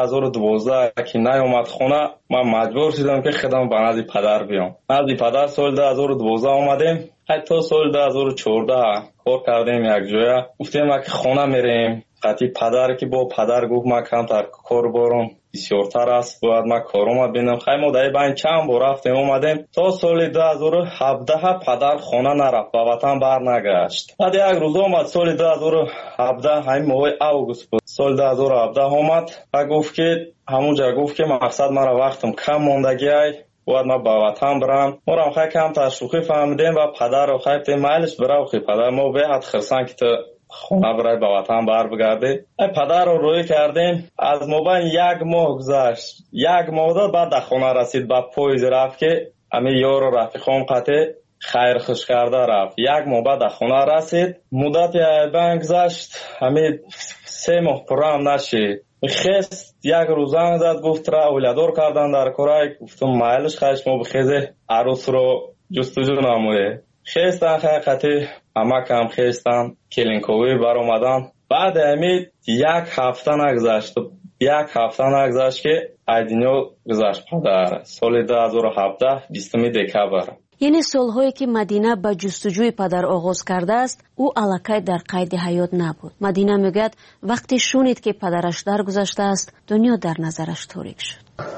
Speaker 6: 2012 ки наомад хона, ман маҷбур шудам ки худам ба назди падар биём. назди падар соли 2012 омадем. то соли 2014 кор кардем якҷоя. гуфтем ки хона мерем. қати падар ки бо падар гуфт ман камтар кор борам бисёртар аст, бояд ман корома бинам. хаймо дар байн чанд бор рафтем омадем. то соли 2017 падар хона нарафт, ба ватан барнагашт. баъд як рӯз омад соли 2017 ҳамин моҳи август буд. соли 2017 омад ва гуфт ки ҳамунҷа гуфт ки мақсад мара вақтам кам мондагиай, бояд ман ба ватан барам. морам хай камтар шӯхӣ фаҳмидем ва падарро хайфтем майлиш бирав хи падар мо беҳад хирсан ки ту хона барай ба ватан барбигарди. падарро рӯӣ кардем. аз мобайн як моҳ гузашт. як моҳ дод баъд да хона расид. ба поезд рафт ки ҳамин ёро рафиқом қате хайрхуш карда рафт. як моҳ баъд да хона расид. муддати айбан гузашт. ҳамин 3 моҳ пуррам нашид. хест як рӯз занг зад гуфт ра оиладор кардан дар корай. гуфтам майлиш хайш мо бихезе арӯсро ҷустуҷӯ намое. хестан хақати амакам хестан келинковӣ баромадан. баъди ҳамин як ҳафта нагузашт. як ҳафта нагузашт ки аз дунё гузашт падар. соли 2017 20 декабр.
Speaker 9: яъне солҳое ки Мадина ба ҷустуҷӯи падар оғоз кардааст, ӯ аллакай дар қайди ҳаёт набуд. Мадина мегӯяд вақте шунид ки падараш даргузаштааст, дунё дар назараш торик шуд.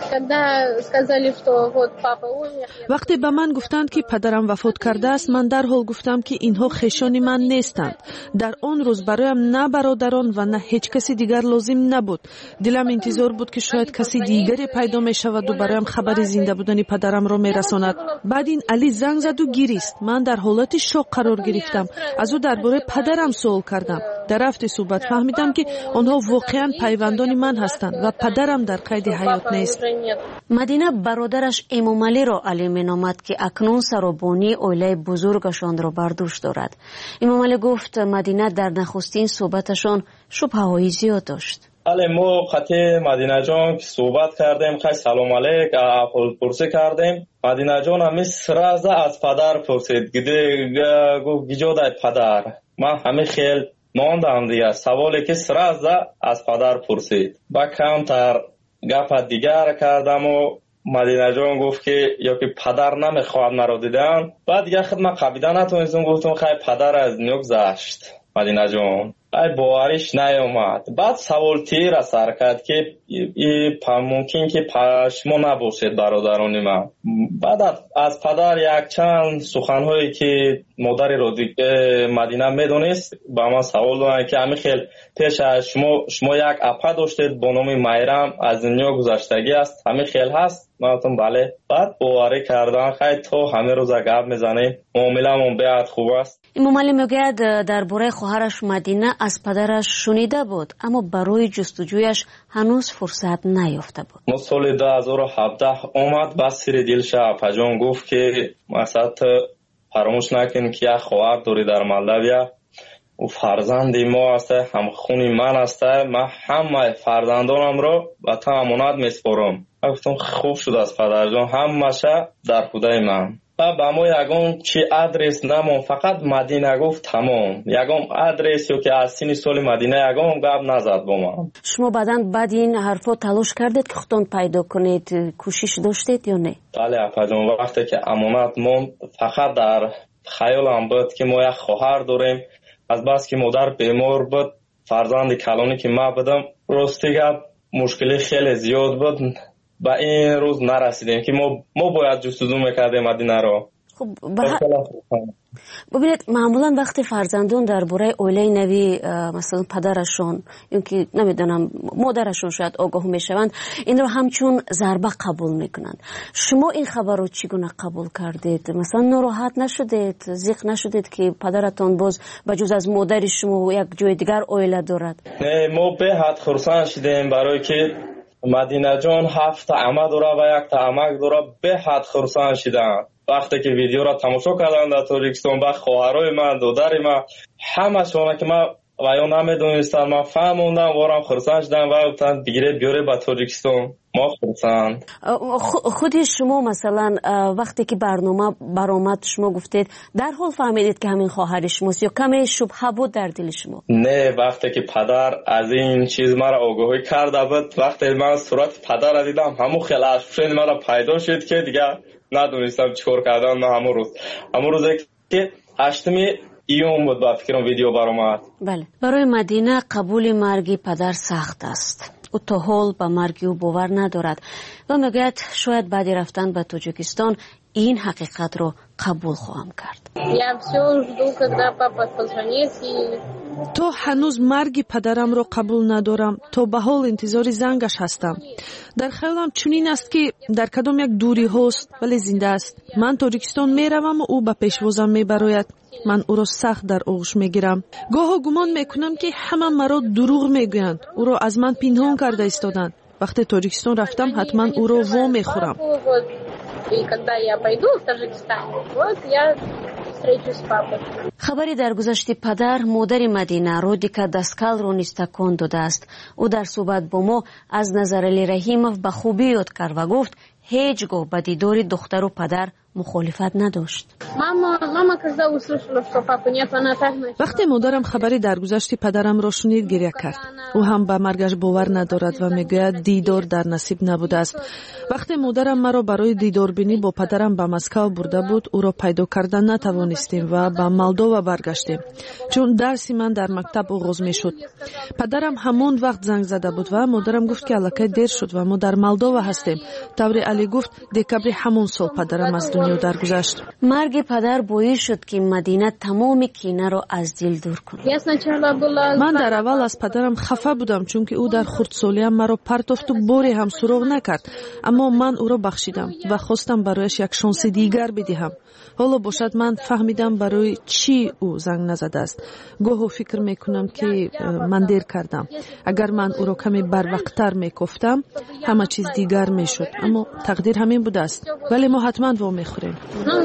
Speaker 7: вақте ба ман гуфтанд ки падарам вафот кардааст, ман дарҳол гуфтам ки инҳо хешони ман нестанд. дар он рӯз бароям на бародарон ва на ҳеҷ каси дигар лозим набуд. дилам интизор буд ки шояд каси дигаре пайдо мешаваду бароям хабари зинда будани падарамро мерасонад. баъд ин Али занг заду гирист. ман дар ҳолати шок қарор гирифтам. аз ӯ дар бораи падарам суол кардам. дар рафти суҳбат фаҳмидам ки онҳо воқеан пайвандони ман ҳастанд ва падарам дар қайди ҳаёт нест.
Speaker 9: Мадина бародараш Эмомалиро Али меномад ки акнун саробонии оилаи бузургашонро бар дӯш дорад. Эмомалӣ гуфт Мадина дар нахустин суҳбаташон шубҳаҳои зиёд дошт.
Speaker 6: але мо қати Мадинаҷон ки суҳбат кардем, хай салом алейк аҳволпурсӣ кардем. Мадинаҷон ҳамин сраза аз падар пурсид. гуфт гиҷодай падар. ман ҳамин хел мондам дига. саволе ки сраза аз падар пурсид. ба камтар гапа дигар кардаму
Speaker 17: مدینه جان گفت که یا که پدر نمیخواد مرا دیدن. بعد دیگه خود من قبیده نتونستم، گفتم خیلی پدر از دنیا گذشت مدینه جان، باورش نیامد. بعد سوال تیر سر کرد که ممکن که شما نباشید برادران من. بعد از پدر یک چند سخنهایی که مادر رو مدینه میدونست با من سوال دادن که همین خیلی پیش از شما یک اپا داشتید با نام میرم از دنیا گذشتگی است، همین خیلی هست؟ من گفتم بله. بعد باوری کردن خیلی تو همه روز گپ میزنیم، معامله‌مون بیاد خوب است.
Speaker 9: امام علی میگوید درباره خواهرش مدینه از پدرش شنیده بود اما برای جستجویش هنوز فرصت نیافته بود.
Speaker 17: ما سال 2017 اومد، بس سر دلش اپا گفت که مثلا فراموش نکن که یک خواهر داری در مالداویا و فرزند ما است، هم خونی من است، من همه فرزندانم رو به تو امانت میسپارم. گفتم خوب شد از پدر جان، همشه در خدای من. با ما یگان چی آدرس نمون، فقط مدینه گفت تمام. یگان آدرس یا که از سین سال مدینه یگان گپ نزد با ما.
Speaker 9: شما بعد این حرفا تلاش کردید که خودتون پیدا کنید، کوشش داشتید یا نه؟
Speaker 17: بله اپا جان، وقتی که امانت ما فقط در خیالم بود که ما یک خواهر داریم، از بس که مادر بیمار بود، فرزند کلانی که ما بودم، راستی گپ مشکلی خیلی زیاد بود، با این روز نرسیدیم که ما باید جستجو میکردیم مدینه رو.
Speaker 9: خب ببینید معمولا وقتی فرزندان درباره اوله نوی مثلا پدرشون یا که نمیدونم مادرشون شاید آگاه میشوند، این رو همچون ضربه قبول میکنند. شما این خبر رو چگونه قبول کردید؟ مثلا ناراحت نشدید، ضیق نشدید که پدرتون باز بجز از مادر شما یک جای دیگر اوله دارد؟
Speaker 17: نه، ما به حد خرسان شدیم برای که مدینه جان 7 عمه داره و 1 عمک داره، به حد خرسان شدن. وقتی که ویدیو را تماشا کردم در تاجیکستان با خواهرای من، دادر من، همه شما که من و یا نمیدونستم، من فهموندم وارم خرسان شدم و گفتن بگیره بیاره به تاجیکستان. ما خرسان.
Speaker 9: خودی شما مثلا وقتی که برنامه برآمد شما گفتید در حال فهمیدید که همین خواهر شماست یا کمی شبهه بود در دل شما؟
Speaker 17: نه، وقتی که پدر از این چیز مرا آگاهی کرده بود، وقتی من صورت پدر را دیدم همون خیلی افشین مرا پیدا شد که دیگه ندونستم چیکار کردم. من همون روزی که 8 ایون بود با فکرم ویدیو برآمد.
Speaker 9: بله، برای مدینه قبول مرگ پدر سخت است. او تا حال به مرگ او باور ندارد و میگوید شاید بعد رفتن به تاجیکستان این حقیقت رو قبول خواهم کرد.
Speaker 7: تو هنوز مرگ پدرم رو قبول ندارم، تو به حال انتظار زنگش هستم. در خیالم چنین است که در کدام یک دوری هست ولی زنده است. من تاجیکستان میروم و او به پیشوازم میبراید. من او را سخت در آغوش میگیرم. گاه گمان میکنم که همه مرا دروغ میگویند، او را از من پنهان کرده ایستادند. وقتی تاجیکستان رفتم حتما او را وا میخورم.
Speaker 9: خبری در گذشت پدر مادر مدینه رودیکا داسکال رو نیز تکان داده است. او در صحبت با ما از نظر علی رحیمов به خوبی یاد کرد و گفت هیچگاه به دیدار دختر و پدر مخالفت نداشت.
Speaker 7: وقتی مادرم خبری در گذشت پدرم را شنید گریه کرد. او هم به مرگش باور ندارد و میگوید دیدار در نصیب نبوده است. وقتی مادرم مرا برای دیدار بینی با پدرم به مسکو برده بود، او را پیدا کردن نتوانستیم و به مالدووا برگشتیم، چون درسی من در مکتب آغاز میشد. پدرم همان وقت زنگ زده بود و مادرم گفت که الکی دیر شد و ما در مالدووا هستیم. طوری علی گفت دکابر همون سال پدرم از دنیا درگذشت.
Speaker 9: مرگ پدر باعث شد که مدینه تمام کینه را از دل دور کند.
Speaker 7: من در اول از پدرم خفه بودم چون که او در خردسالیم مرا پرتافت و باری هم سراغ نکرد، اما من او را بخشیدم و خواستم برایش یک شانس دیگر بدهم. حالا باشد من فهمیدم برای چی او زنگ نزده است. گاهی فکر میکنم که من دیر کردم. اگر من او را کمی بروقتر میگفتم همه چیز دیگر میشد، اما تقدیر همین بوده است. ولی ما حتما وا میخوریم.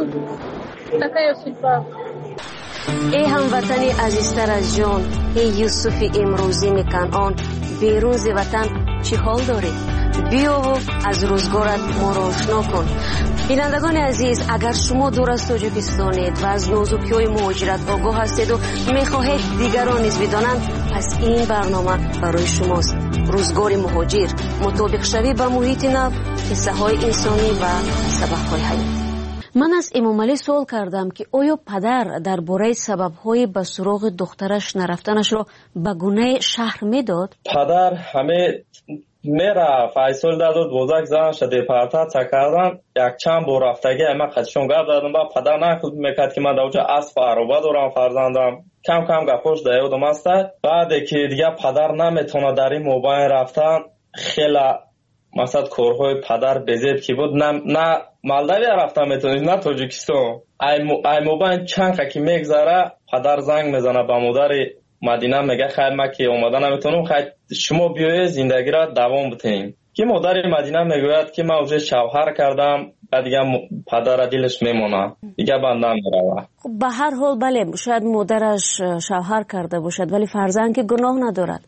Speaker 9: ای هموطنی عزیزتر از جان، ای یوسف امروزی کنعان، بیرون ز وطن چی حال داری؟ بیا و از روزگارت ما را آشنا کن. بینندگان عزیز، اگر شما دور از تاجیکستانید و از نازکی‌های مهاجرت آگاه هستید و میخواهید دیگران نیز بدانند، پس این برنامه برای شماست. روزگار مهاجر، مطابق شوی با محیط نو، قصه‌های انسانی و سبق‌های حیاتی. من از امامعلی سوال کردم که آیا پدر درباره سبب‌های به سراغ دخترش نرفتنش را به گونه شهر میداد؟
Speaker 17: پدر همه میرفت. ایسال داد بزرگ زنش دیپارتاسیا کردن. یک چند بار رفتگی اما قدشون گفت دادم با پدر نخود میکرد که من دوجا اسب عروبه دارم فرزندم. کم کم گپوش دیودم است. بعد که دیگه پدر نمیتونه در این موبایل رفتن خیلی مثلا کارهای پدر بزید که بود نه مالداوی رفتن میتونید نه تاجیکستان. ای موبایل چند که میگذره پدر زنگ میزنه به مادر مدینه میگه خیر ما که اومدن نمیتونم خیر شما بیایید زندگی را دوام بدین. که مادر مدینه میگوید که من اوج شوهر کردم بعد دیگه پدر دلش میمونه دیگه بندم میروه.
Speaker 9: خب به هر حال بله شاید مادرش شوهر کرده باشد ولی فرزند که گناه ندارد.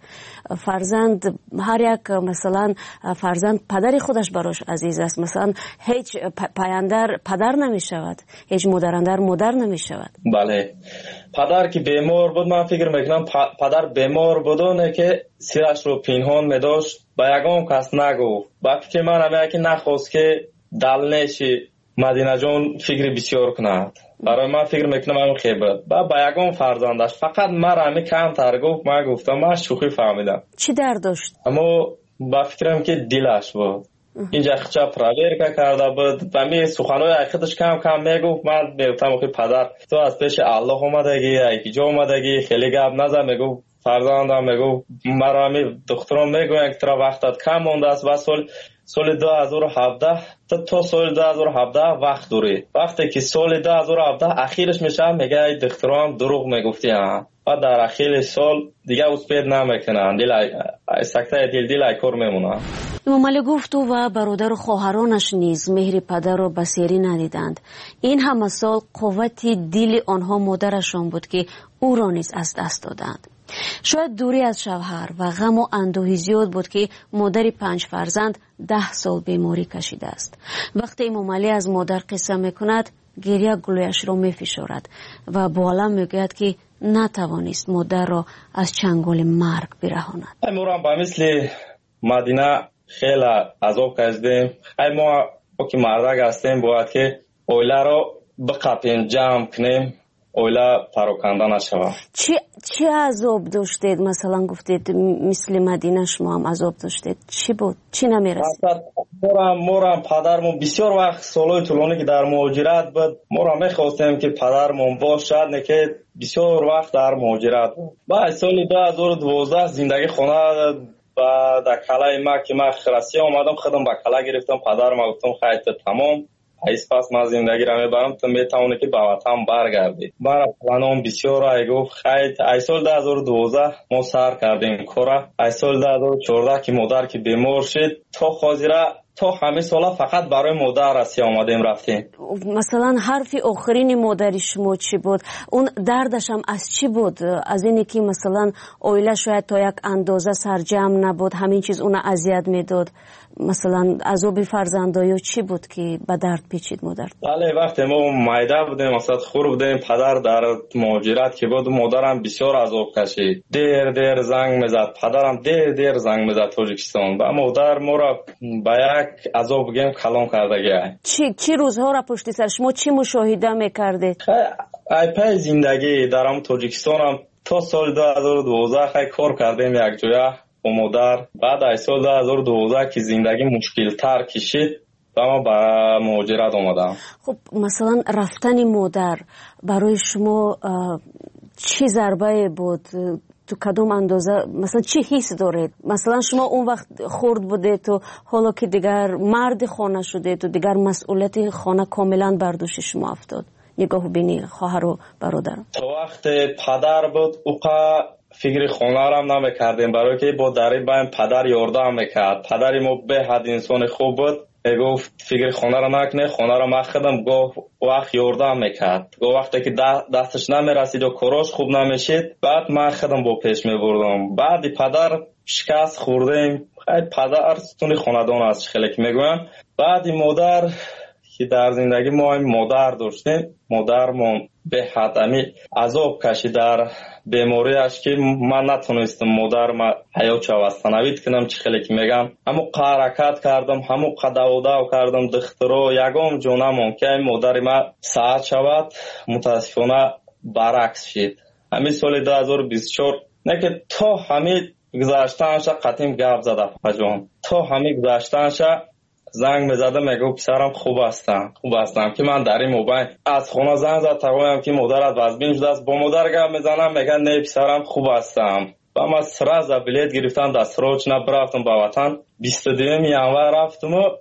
Speaker 9: فرزند هر یک مثلا فرزند پدر خودش براش عزیز است. مثلا هیچ پایندر پدر نمی شود، هیچ مادراندر مادر نمی شود.
Speaker 17: بله پدر که بیمار بود من فکر میکنم پدر بیمار بودونه که سیرش رو پنهان میداشت با یگان کس نگفت. با فکر من همه که نخواست که دلنشی مدینه جان فکر بسیار کند. برای من فکر میکنم همین خیبت با یگان فرزندش فقط مرا همین کم تر گفت. من گفتم من شوخی فهمیدم.
Speaker 9: چی درد داشت؟
Speaker 17: اما با فکرم که دلش بود اینجا خچا پراورکا کرده بود و می سخنهای خودش کم کم میگفت. من میگفتم که پدر تو از پیش الله اومدگی ایکی جا اومدگی خیلی گپ نزن. میگفت فرزندم میگفت مرا همین دخترم میگوین که ترا وقتت کم مونده است و سال 2017 تا سال 2017 وقت داری. وقتی که سال 2017 اخیرش میشه میگه ای دخترم دروغ میگفتی ها و در اخیر سال دیگه اسپید نمیکنن دل سکته دل کار میمونه.
Speaker 9: امامعلی گفت و برادر و خواهرانش نیز مهر پدر را بسیاری ندیدند. این همه سال قوت دل آنها مادرشان بود که او را نیز از دست دادند. شاید دوری از شوهر و غم و اندوهی زیاد بود که مادر 5 فرزند 10 سال بیماری کشیده است. وقتی امامعلی از مادر قصه میکند گریه گلویش را میفشارد و با علم میگوید که نتوانست مادر را از چنگال مرگ برهاند.
Speaker 17: ما با مثل مدینه خیلی عذاب کشیدیم. ما که مردک هستیم باید که اویله را بقپیم جمع کنیم اویله پراکنده نشود.
Speaker 9: چی عذاب داشتید؟ مثلا گفتید مثل مدینه شما هم عذاب داشتید. چی بود؟ چی نمیرسید؟
Speaker 17: مورم پدرمون بسیار وقت سالهای طولانی که در مهاجرت بود مورم میخواستیم که پدرمون باشد نه که بسیار وقت در مهاجرت بود. بعد سال 2012 زندگی خونه و در کلای ما که من خرسی آمدم خودم با کلا گرفتم پدرم گفتم خیلی تمام ایس پس من زندگی را میبرم تو میتونه که به وطن برگردی. برای پلانم بسیار ای گفت خیلی ای سال 2012 ما سر کردیم کارا. ای سال 2014 که مادر که بیمار شد تا خاطره تا همه سالا فقط برای مادر رسی آمدیم رفتیم.
Speaker 9: مثلا حرف آخرین مادر شما چی بود؟ اون دردش هم از چی بود؟ از اینی که مثلا اویله شاید تا یک اندازه سرجم نبود همین چیز اون اذیت میداد. مثلا عذاب فرزندایی چی بود که به درد پیچید مادر؟
Speaker 17: بله وقتی ما مایده بودیم مثلا خور بودیم پدر در مهاجرت که بود مادرم بسیار عذاب کشید. دیر زنگ میزد پدرم دیر زنگ میزد تاجیکستان و مادر ما را به یک عذاب بگیم کلام کرده.
Speaker 9: چی روزها را پشت سر شما چی مشاهده میکردید؟
Speaker 17: ای پای زندگی درم تاجیکستان هم تا سال 2012 خیلی کار کردیم یک جایه با مادر. بعد از سال 2012 که زندگی مشکل تر کشید و ما به مهاجرت آمدم.
Speaker 9: خب مثلا رفتن مادر برای شما چی ضربه بود؟ تو کدوم اندازه مثلا چی حس دارید؟ مثلا شما اون وقت خرد بودید تو حالا که دیگر مرد خانه شده تو دیگر مسئولیت خانه کاملا بر دوش شما افتاد. نگاه بینی خواهر و برادر.
Speaker 17: تو وقت پدر بود اوقا فکر خانه را هم نمیکردیم برای که با دری بایم پدر یاردم میکرد. پدری ما به حد انسان خوب بود. گفت فکر خانه را نکنه خانه را مخدم گفت وقت یاردم میکرد. گفت وقتی که دستش نمیرسید و کاراش خوب نمیشید بعد من خودم با پیش میبردم. بعد پدر شکست خوردیم. خیلی پدر ستون خاندان است خیلی که میگوین. بعد مادر که در زندگی ما مادر داشتیم، مادرمون به حد عذاب کشید در بیماریش که من نتونستم مادرم حیات شوستنوید کنم. چه خیلی که میگم همو حرکت کردم، همو قداوداو کردم دخترو یگام جونمون که مادر ما ساعت شود متاسفانه برعکس شد. همین سال 2024 نه که تا همین گذاشتنش قطیم گپ زده پجان، تا همین گذاشتنش زنگ میزده میگه پسرم خوب هستم که من در این موبایل از خونه زنگ زد تقویم که مادرت وزبین شده است. با مادر گپ میزنم میگه نه پسرم خوب هستم. و من سرازا بلیت گرفتم دستروچ برفتم به وطن. 22 ینور رفتم و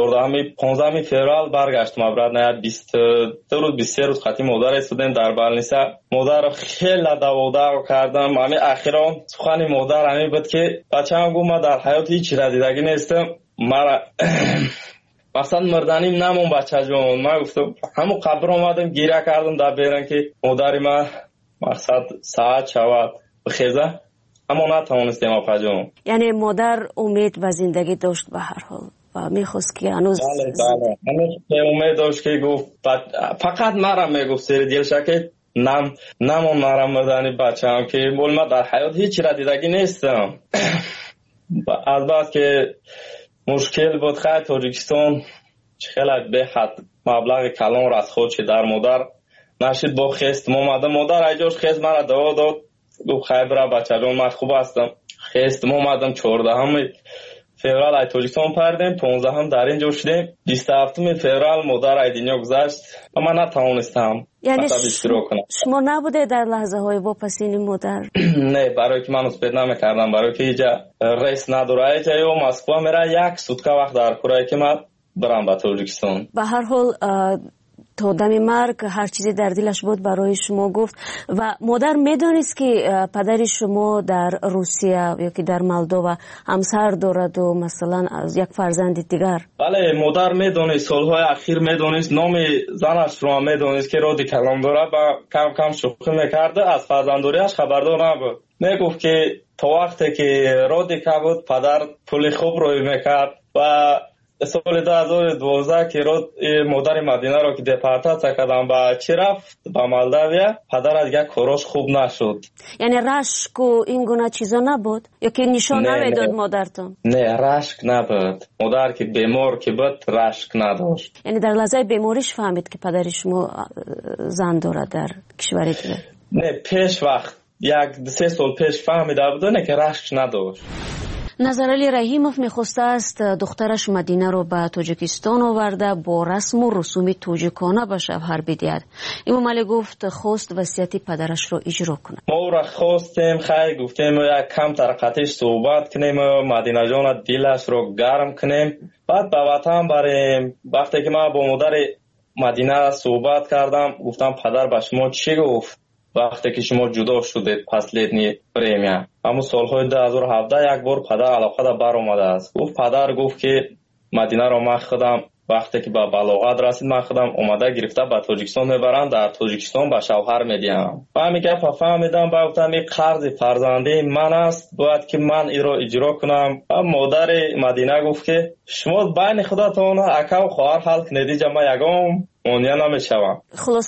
Speaker 17: 15 فوریه برگشتم. برات نه 22 روز 23 روز خاطی مادر استودنت در بالنیسا مادر خیلی داووداو کردم. همین اخیرا سخن مادر همین بود که بچه‌ام گفت ما در حیات هیچ را دیدگی نیستم، مرا مثلا مردنیم نمون بچه جون. من گفتم همون قبر اومدم گیره کردم در بیرن که مادری من مقصد ساعت شود بخیزه، اما نتوانستیم اپا جون.
Speaker 9: یعنی مادر امید و زندگی داشت به هر حال و میخواست که هنوز
Speaker 17: بله امید داشت که گفت فقط مرا میگفت سر دیلش که نمون مرا مردنی بچه هم که بول من در حیات هیچ را دیدگی نیستم. البته که مشکل بود خیلی تاجیکستان خیلی به حد مبلغ کلان را از خود در مادر نشید با خست مادر ایجاش خست مرا دوا داد گفت خیلی برا بچه جون من خوب هستم. خست مادم 14 فوریه تاجیکستان پردیم، 15 در اینجا شدیم. 27 فوریه مادر ایدینیا گذشت و من نتوانستم
Speaker 9: یعنی شما نبوده در لحظه های واپسین مادر؟
Speaker 17: نه، برای که من اسپید نمیکردم، برای که اینجا ریس نداره. اینجا یا مسکو میره یک سوتکه وقت در کره که من برم به تاجیکستان.
Speaker 9: به هر حال تا دم مرگ هر چیزی در دلش بود برای شما گفت. و مادر میدونست که پدر شما در روسیه یا که در مالدووا همسر دارد و مثلا از یک فرزند دیگر؟
Speaker 17: بله مادر میدونست، سالهای اخیر میدونست، نام زنش رو هم میدونست که رادی کلام داره و کم کم شوخی میکرده. از فرزنداریش خبردار نبود. میگفت که تا وقتی که رادی که بود پدر پول خوب روی میکرد و سال 2012 که مادر مدینه رو که دپارتاڅیا کردم با چی رفت با مالداویا، پدر دیگه کاراش خوب نشد.
Speaker 9: یعنی رشک و این گونه چیزا نبود یا که نشان نمیداد مادرتون؟
Speaker 17: نه رشک نبود. مادر که بیمار که بود رشک نداشت.
Speaker 9: یعنی در لحظه بیماریش فهمید که پدر شما زن داره در کشور دیگه؟
Speaker 17: نه پیش وقت 1-3 سال پیش فهمیده بود نه که رشک نداشت.
Speaker 9: نظرعلی رحیموف میخواسته است دخترش مدینه رو به تاجیکستان آورده با رسم و رسوم تاجیکانه به شوهر بدهد. امام علی گفت خواست وصیت پدرش رو اجرا کنه.
Speaker 17: ما او را خواستیم، خیلی گفتیم یک کم طرقتش صحبت کنیم، مدینه جان دلش رو گرم کنیم، بعد به وطن بریم. وقتی که من با مادر مدینه صحبت کردم گفتم پدر به شما چی گفت وقتی که شما جدا شدید پس لیدنی پریمیا؟ اما سالهای 2017 یک بار پدر علاقه دا بر اومده است. پدر گفت که مدینه را من خودم وقتی که به بلاغت رسید من خودم اومده گرفته به تاجیکستان میبرم، در تاجیکستان به شوهر میدیم. و همین که فهمیدم با گفتم این قرض فرزندی من است، باید که من این را اجرا کنم. و مادر مدینه گفت که شما بین خودتون اکا و خواهر حل کنید، جمع یگام مونیا نمیشوم.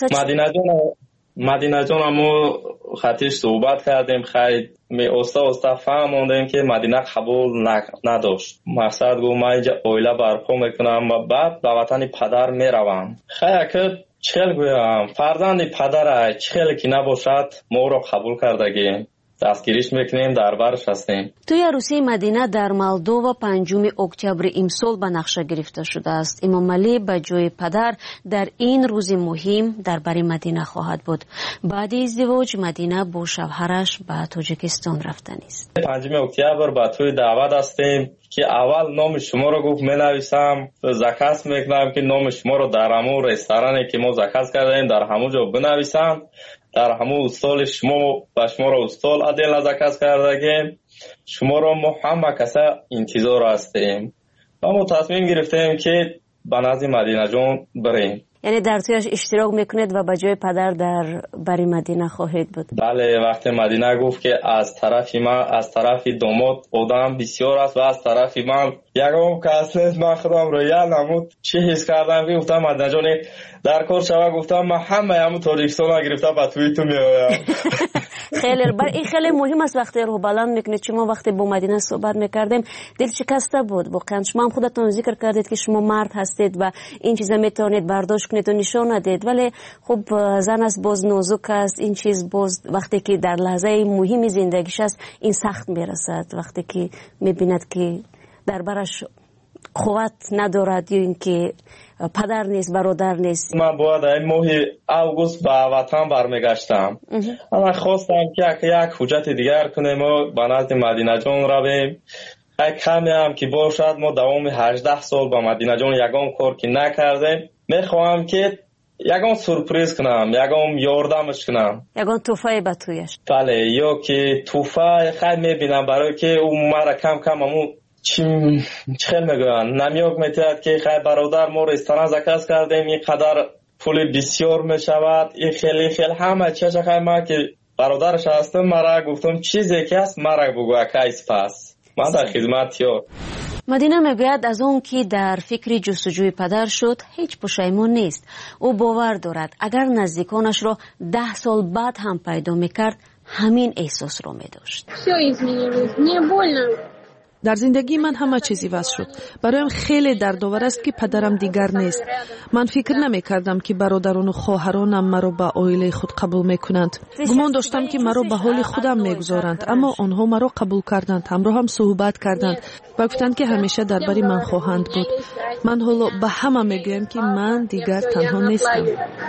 Speaker 17: مدینه جان همو خطیش صحبت کردیم، خیلی استا فهموندیم که مدینه قبول نداشت. مقصد گفت من اینجا اویله برپا میکنم و بعد به وطن پدر میروم. خیلی که چخیل گویم فرزند پدر چخیل که نباشد ما رو قبول کردگیم، دستگیریش میکنیم، در برش هستیم.
Speaker 9: توی عروسی مدینه در مالدووا 5 اکتبر امسال به نقشه گرفته شده است. امام علی به جای پدر در این روز مهم در بر مدینه خواهد بود. بعد ازدواج مدینه با شوهرش به تاجیکستان رفتن است.
Speaker 17: 5 اکتبر به توی دعوت هستیم که اول نام شما رو گفت می نویسم، زکات میکنم که نام شما رو در همون رستورانی که ما زکات کردیم در همون جا بنویسم، در همون استال شما و شما رو استال عدل زکات کردگیم، شما رو ما همه کسا انتظار هستیم و ما تصمیم گرفتیم که به نزد مدینه جان بریم.
Speaker 9: یعنی در تویش اشتراک میکنید و به جای پدر در بری مدینه خواهید بود؟
Speaker 17: بله، وقتی مدینه گفت که از طرف من، از طرف داماد آدم بسیار است و از طرف من یگام کس نیست، من خودم رو یاد نمود چی حس کردم که گفتم مدینه جانی در کار شوه، گفتم من همه همون تاجیکستان ها گرفته به توی تو میایم.
Speaker 9: این خیلی مهم است وقتی رو بلند میکنید. شما وقتی با مدینه صحبت میکردیم دل شکسته بود واقعا. شما هم خودتون ذکر کردید که شما مرد هستید و این چیزا میتونید برداشت کنید و نشان ندید، ولی خب زن است، باز نازک است، این چیز باز وقتی که در لحظه مهم زندگیش است این سخت میرسد، وقتی که میبیند که در برش قوت ندارد یا اینکه پدر نیست، برادر نیست.
Speaker 17: من باید این ماه اوگوست به وطن برمیگشتم. من خواستم که یک حجت دیگر کنیم و به نزد مدینه جان رویم. کمی هم که باشد ما دوام 18 سال با مدینه جان یگان کار که نکردیم. میخواهم که یگان سورپریز کنم، یگان یاردمش کنم،
Speaker 9: یگان توفای به تویش.
Speaker 17: بله، یا که توفای خیلی میبینم برای که اون مرا کم کم همون چی خیلی میگوین نمیاک میتید که خیلی برادر ما رو استانه زکست کردیم، این قدر پول بسیار میشود، این خیلی همه چیز خیلی ما که برادرش هستم مرا گفتم چیزی که هست مرا بگو کیس پس من در خدمت یار.
Speaker 9: مدینه میگوید از اون که در فکر جستجوی پدر شد هیچ پشیمون نیست. او باور دارد اگر نزدیکانش را 10 سال بعد هم پیدا میکرد همین احساس رو میداشت.
Speaker 7: در زندگی من همه چیزی وضع شد. برایم خیلی دردآور است که پدرم دیگر نیست. من فکر نمی کردم که برادران و خواهرانم مرا به عائله خود قبول می کنند. گمان داشتم که مرا به حال خودم می گذارند، اما آنها مرا قبول کردند، همراه هم صحبت کردند و گفتند که همیشه در بری من خواهند بود. من حالا به همه می گویم که من دیگر تنها نیستم.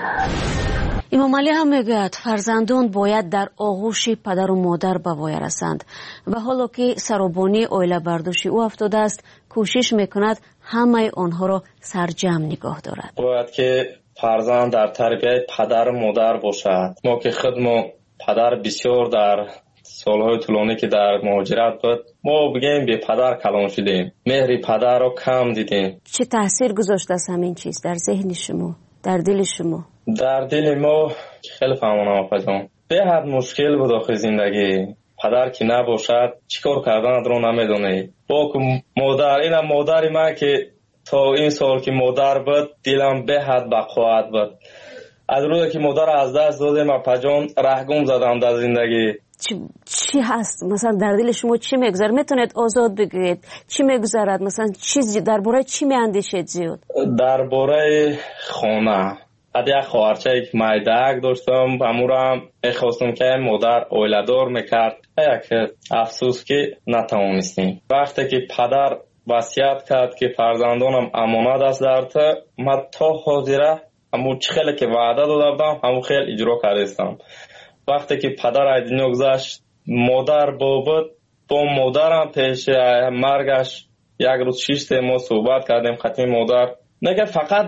Speaker 9: امام علی هم میگوید فرزندان باید در آغوش پدر و مادر به وای رسند و حالا که سرابانی عائله برداشت او افتاده است کوشش میکند همه آنها را سرجم نگاه دارد.
Speaker 17: باید که فرزند در تربیت پدر و مادر باشد. ما که خودمون پدر بسیار در سالهای طولانی که در مهاجرت بود ما بگیم به پدر کلان شدیم، مهر پدر رو کم دیدیم.
Speaker 9: چه تاثیر گذاشته است همین چیز در ذهن شما، در دل شما؟
Speaker 17: در دل ما خیلی فهمانم آقا جان به حد مشکل بود آخه زندگی. پدر که نباشد چیکار کردن رو نمیدونی. با مادر، اینم مادری من که تا این سال که مادر بود دلم به حد بقوت بود. از روزی که مادر از دست دادم اپا جان رهگم زدم در زندگی.
Speaker 9: چی هست مثلا در دل شما چی میگذره؟ میتونید آزاد بگویید چی میگذرد؟ مثلا چیزی درباره چی میاندیشید زیاد؟
Speaker 17: درباره خانه. بعد یک خواهرچه یک مایدک داشتم امورم میخواستم که مادر اویلدار میکرد، یک افسوس که نتوانستیم. وقتی که پدر وصیت کرد که فرزندانم امانت است در تو، من تا حاضره همون خیلی که وعده دادم همون خیلی اجرا کردم. وقتی که پدر از دنیا گذشت مادر بود، با مادرم پیش مرگش یک روز 6 ما صحبت کردیم. خطی مادر نگه فقط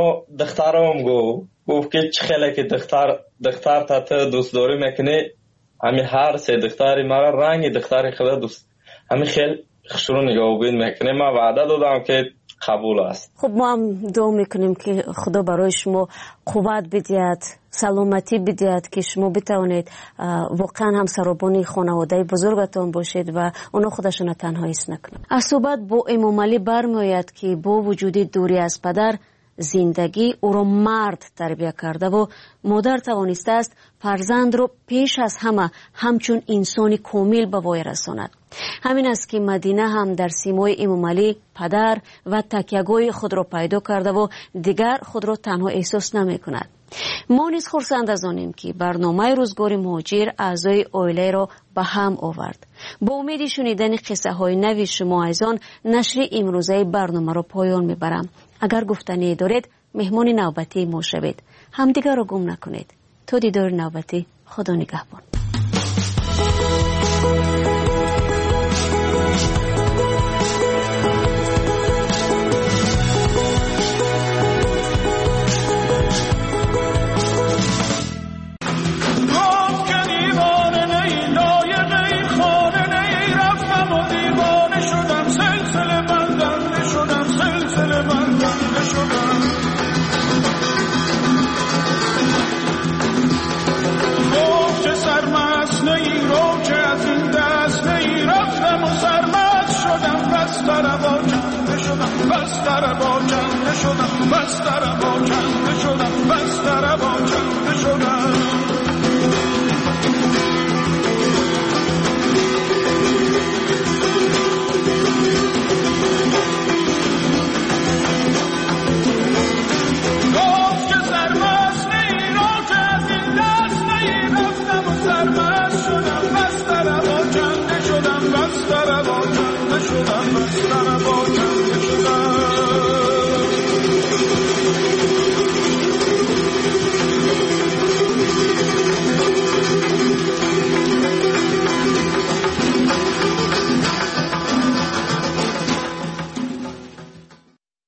Speaker 17: دخترم گفت که چه خیلی که دختر تا تو دوست داری میکنی، همین هر سه دختری مرا رنگ دختری خدا دوست همین خیلی خشرو نگاه بین میکنه. من وعده دادم که قبول است.
Speaker 9: خب ما هم دعا میکنیم که خدا برای شما قوت بدهد، سلامتی بدهد که شما بتوانید واقعا هم سرابانی خانواده بزرگتان باشید و اونا خودشون تنها حس نکنند. از صحبت با امام علی برمیآید که با وجود دوری از پدر زندگی او را مرد تربیت کرده و مادر توانسته است فرزند را پیش از همه همچون انسانی کامل به وای رساند. همین است که مدینه هم در سیمای امام علی پدر و تکیه‌گاه خود را پیدا کرده و دیگر خود را تنها احساس نمی کند. ما نیز خرسند از آنیم که برنامه روزگار مهاجر اعضای عائله را به هم آورد. با امید شنیدن قصه های نوی شما از آن نشر امروزه برنامه را پایان میبرم. اگر گفتنی دارید مهمان نوبتی ما شوید. همدیگر را گم نکنید. تا دیدار نوبتی، خدا نگهبان.
Speaker 18: بستر با کنده شدم، بستر با کنده شدم، بستر با کنده شدم.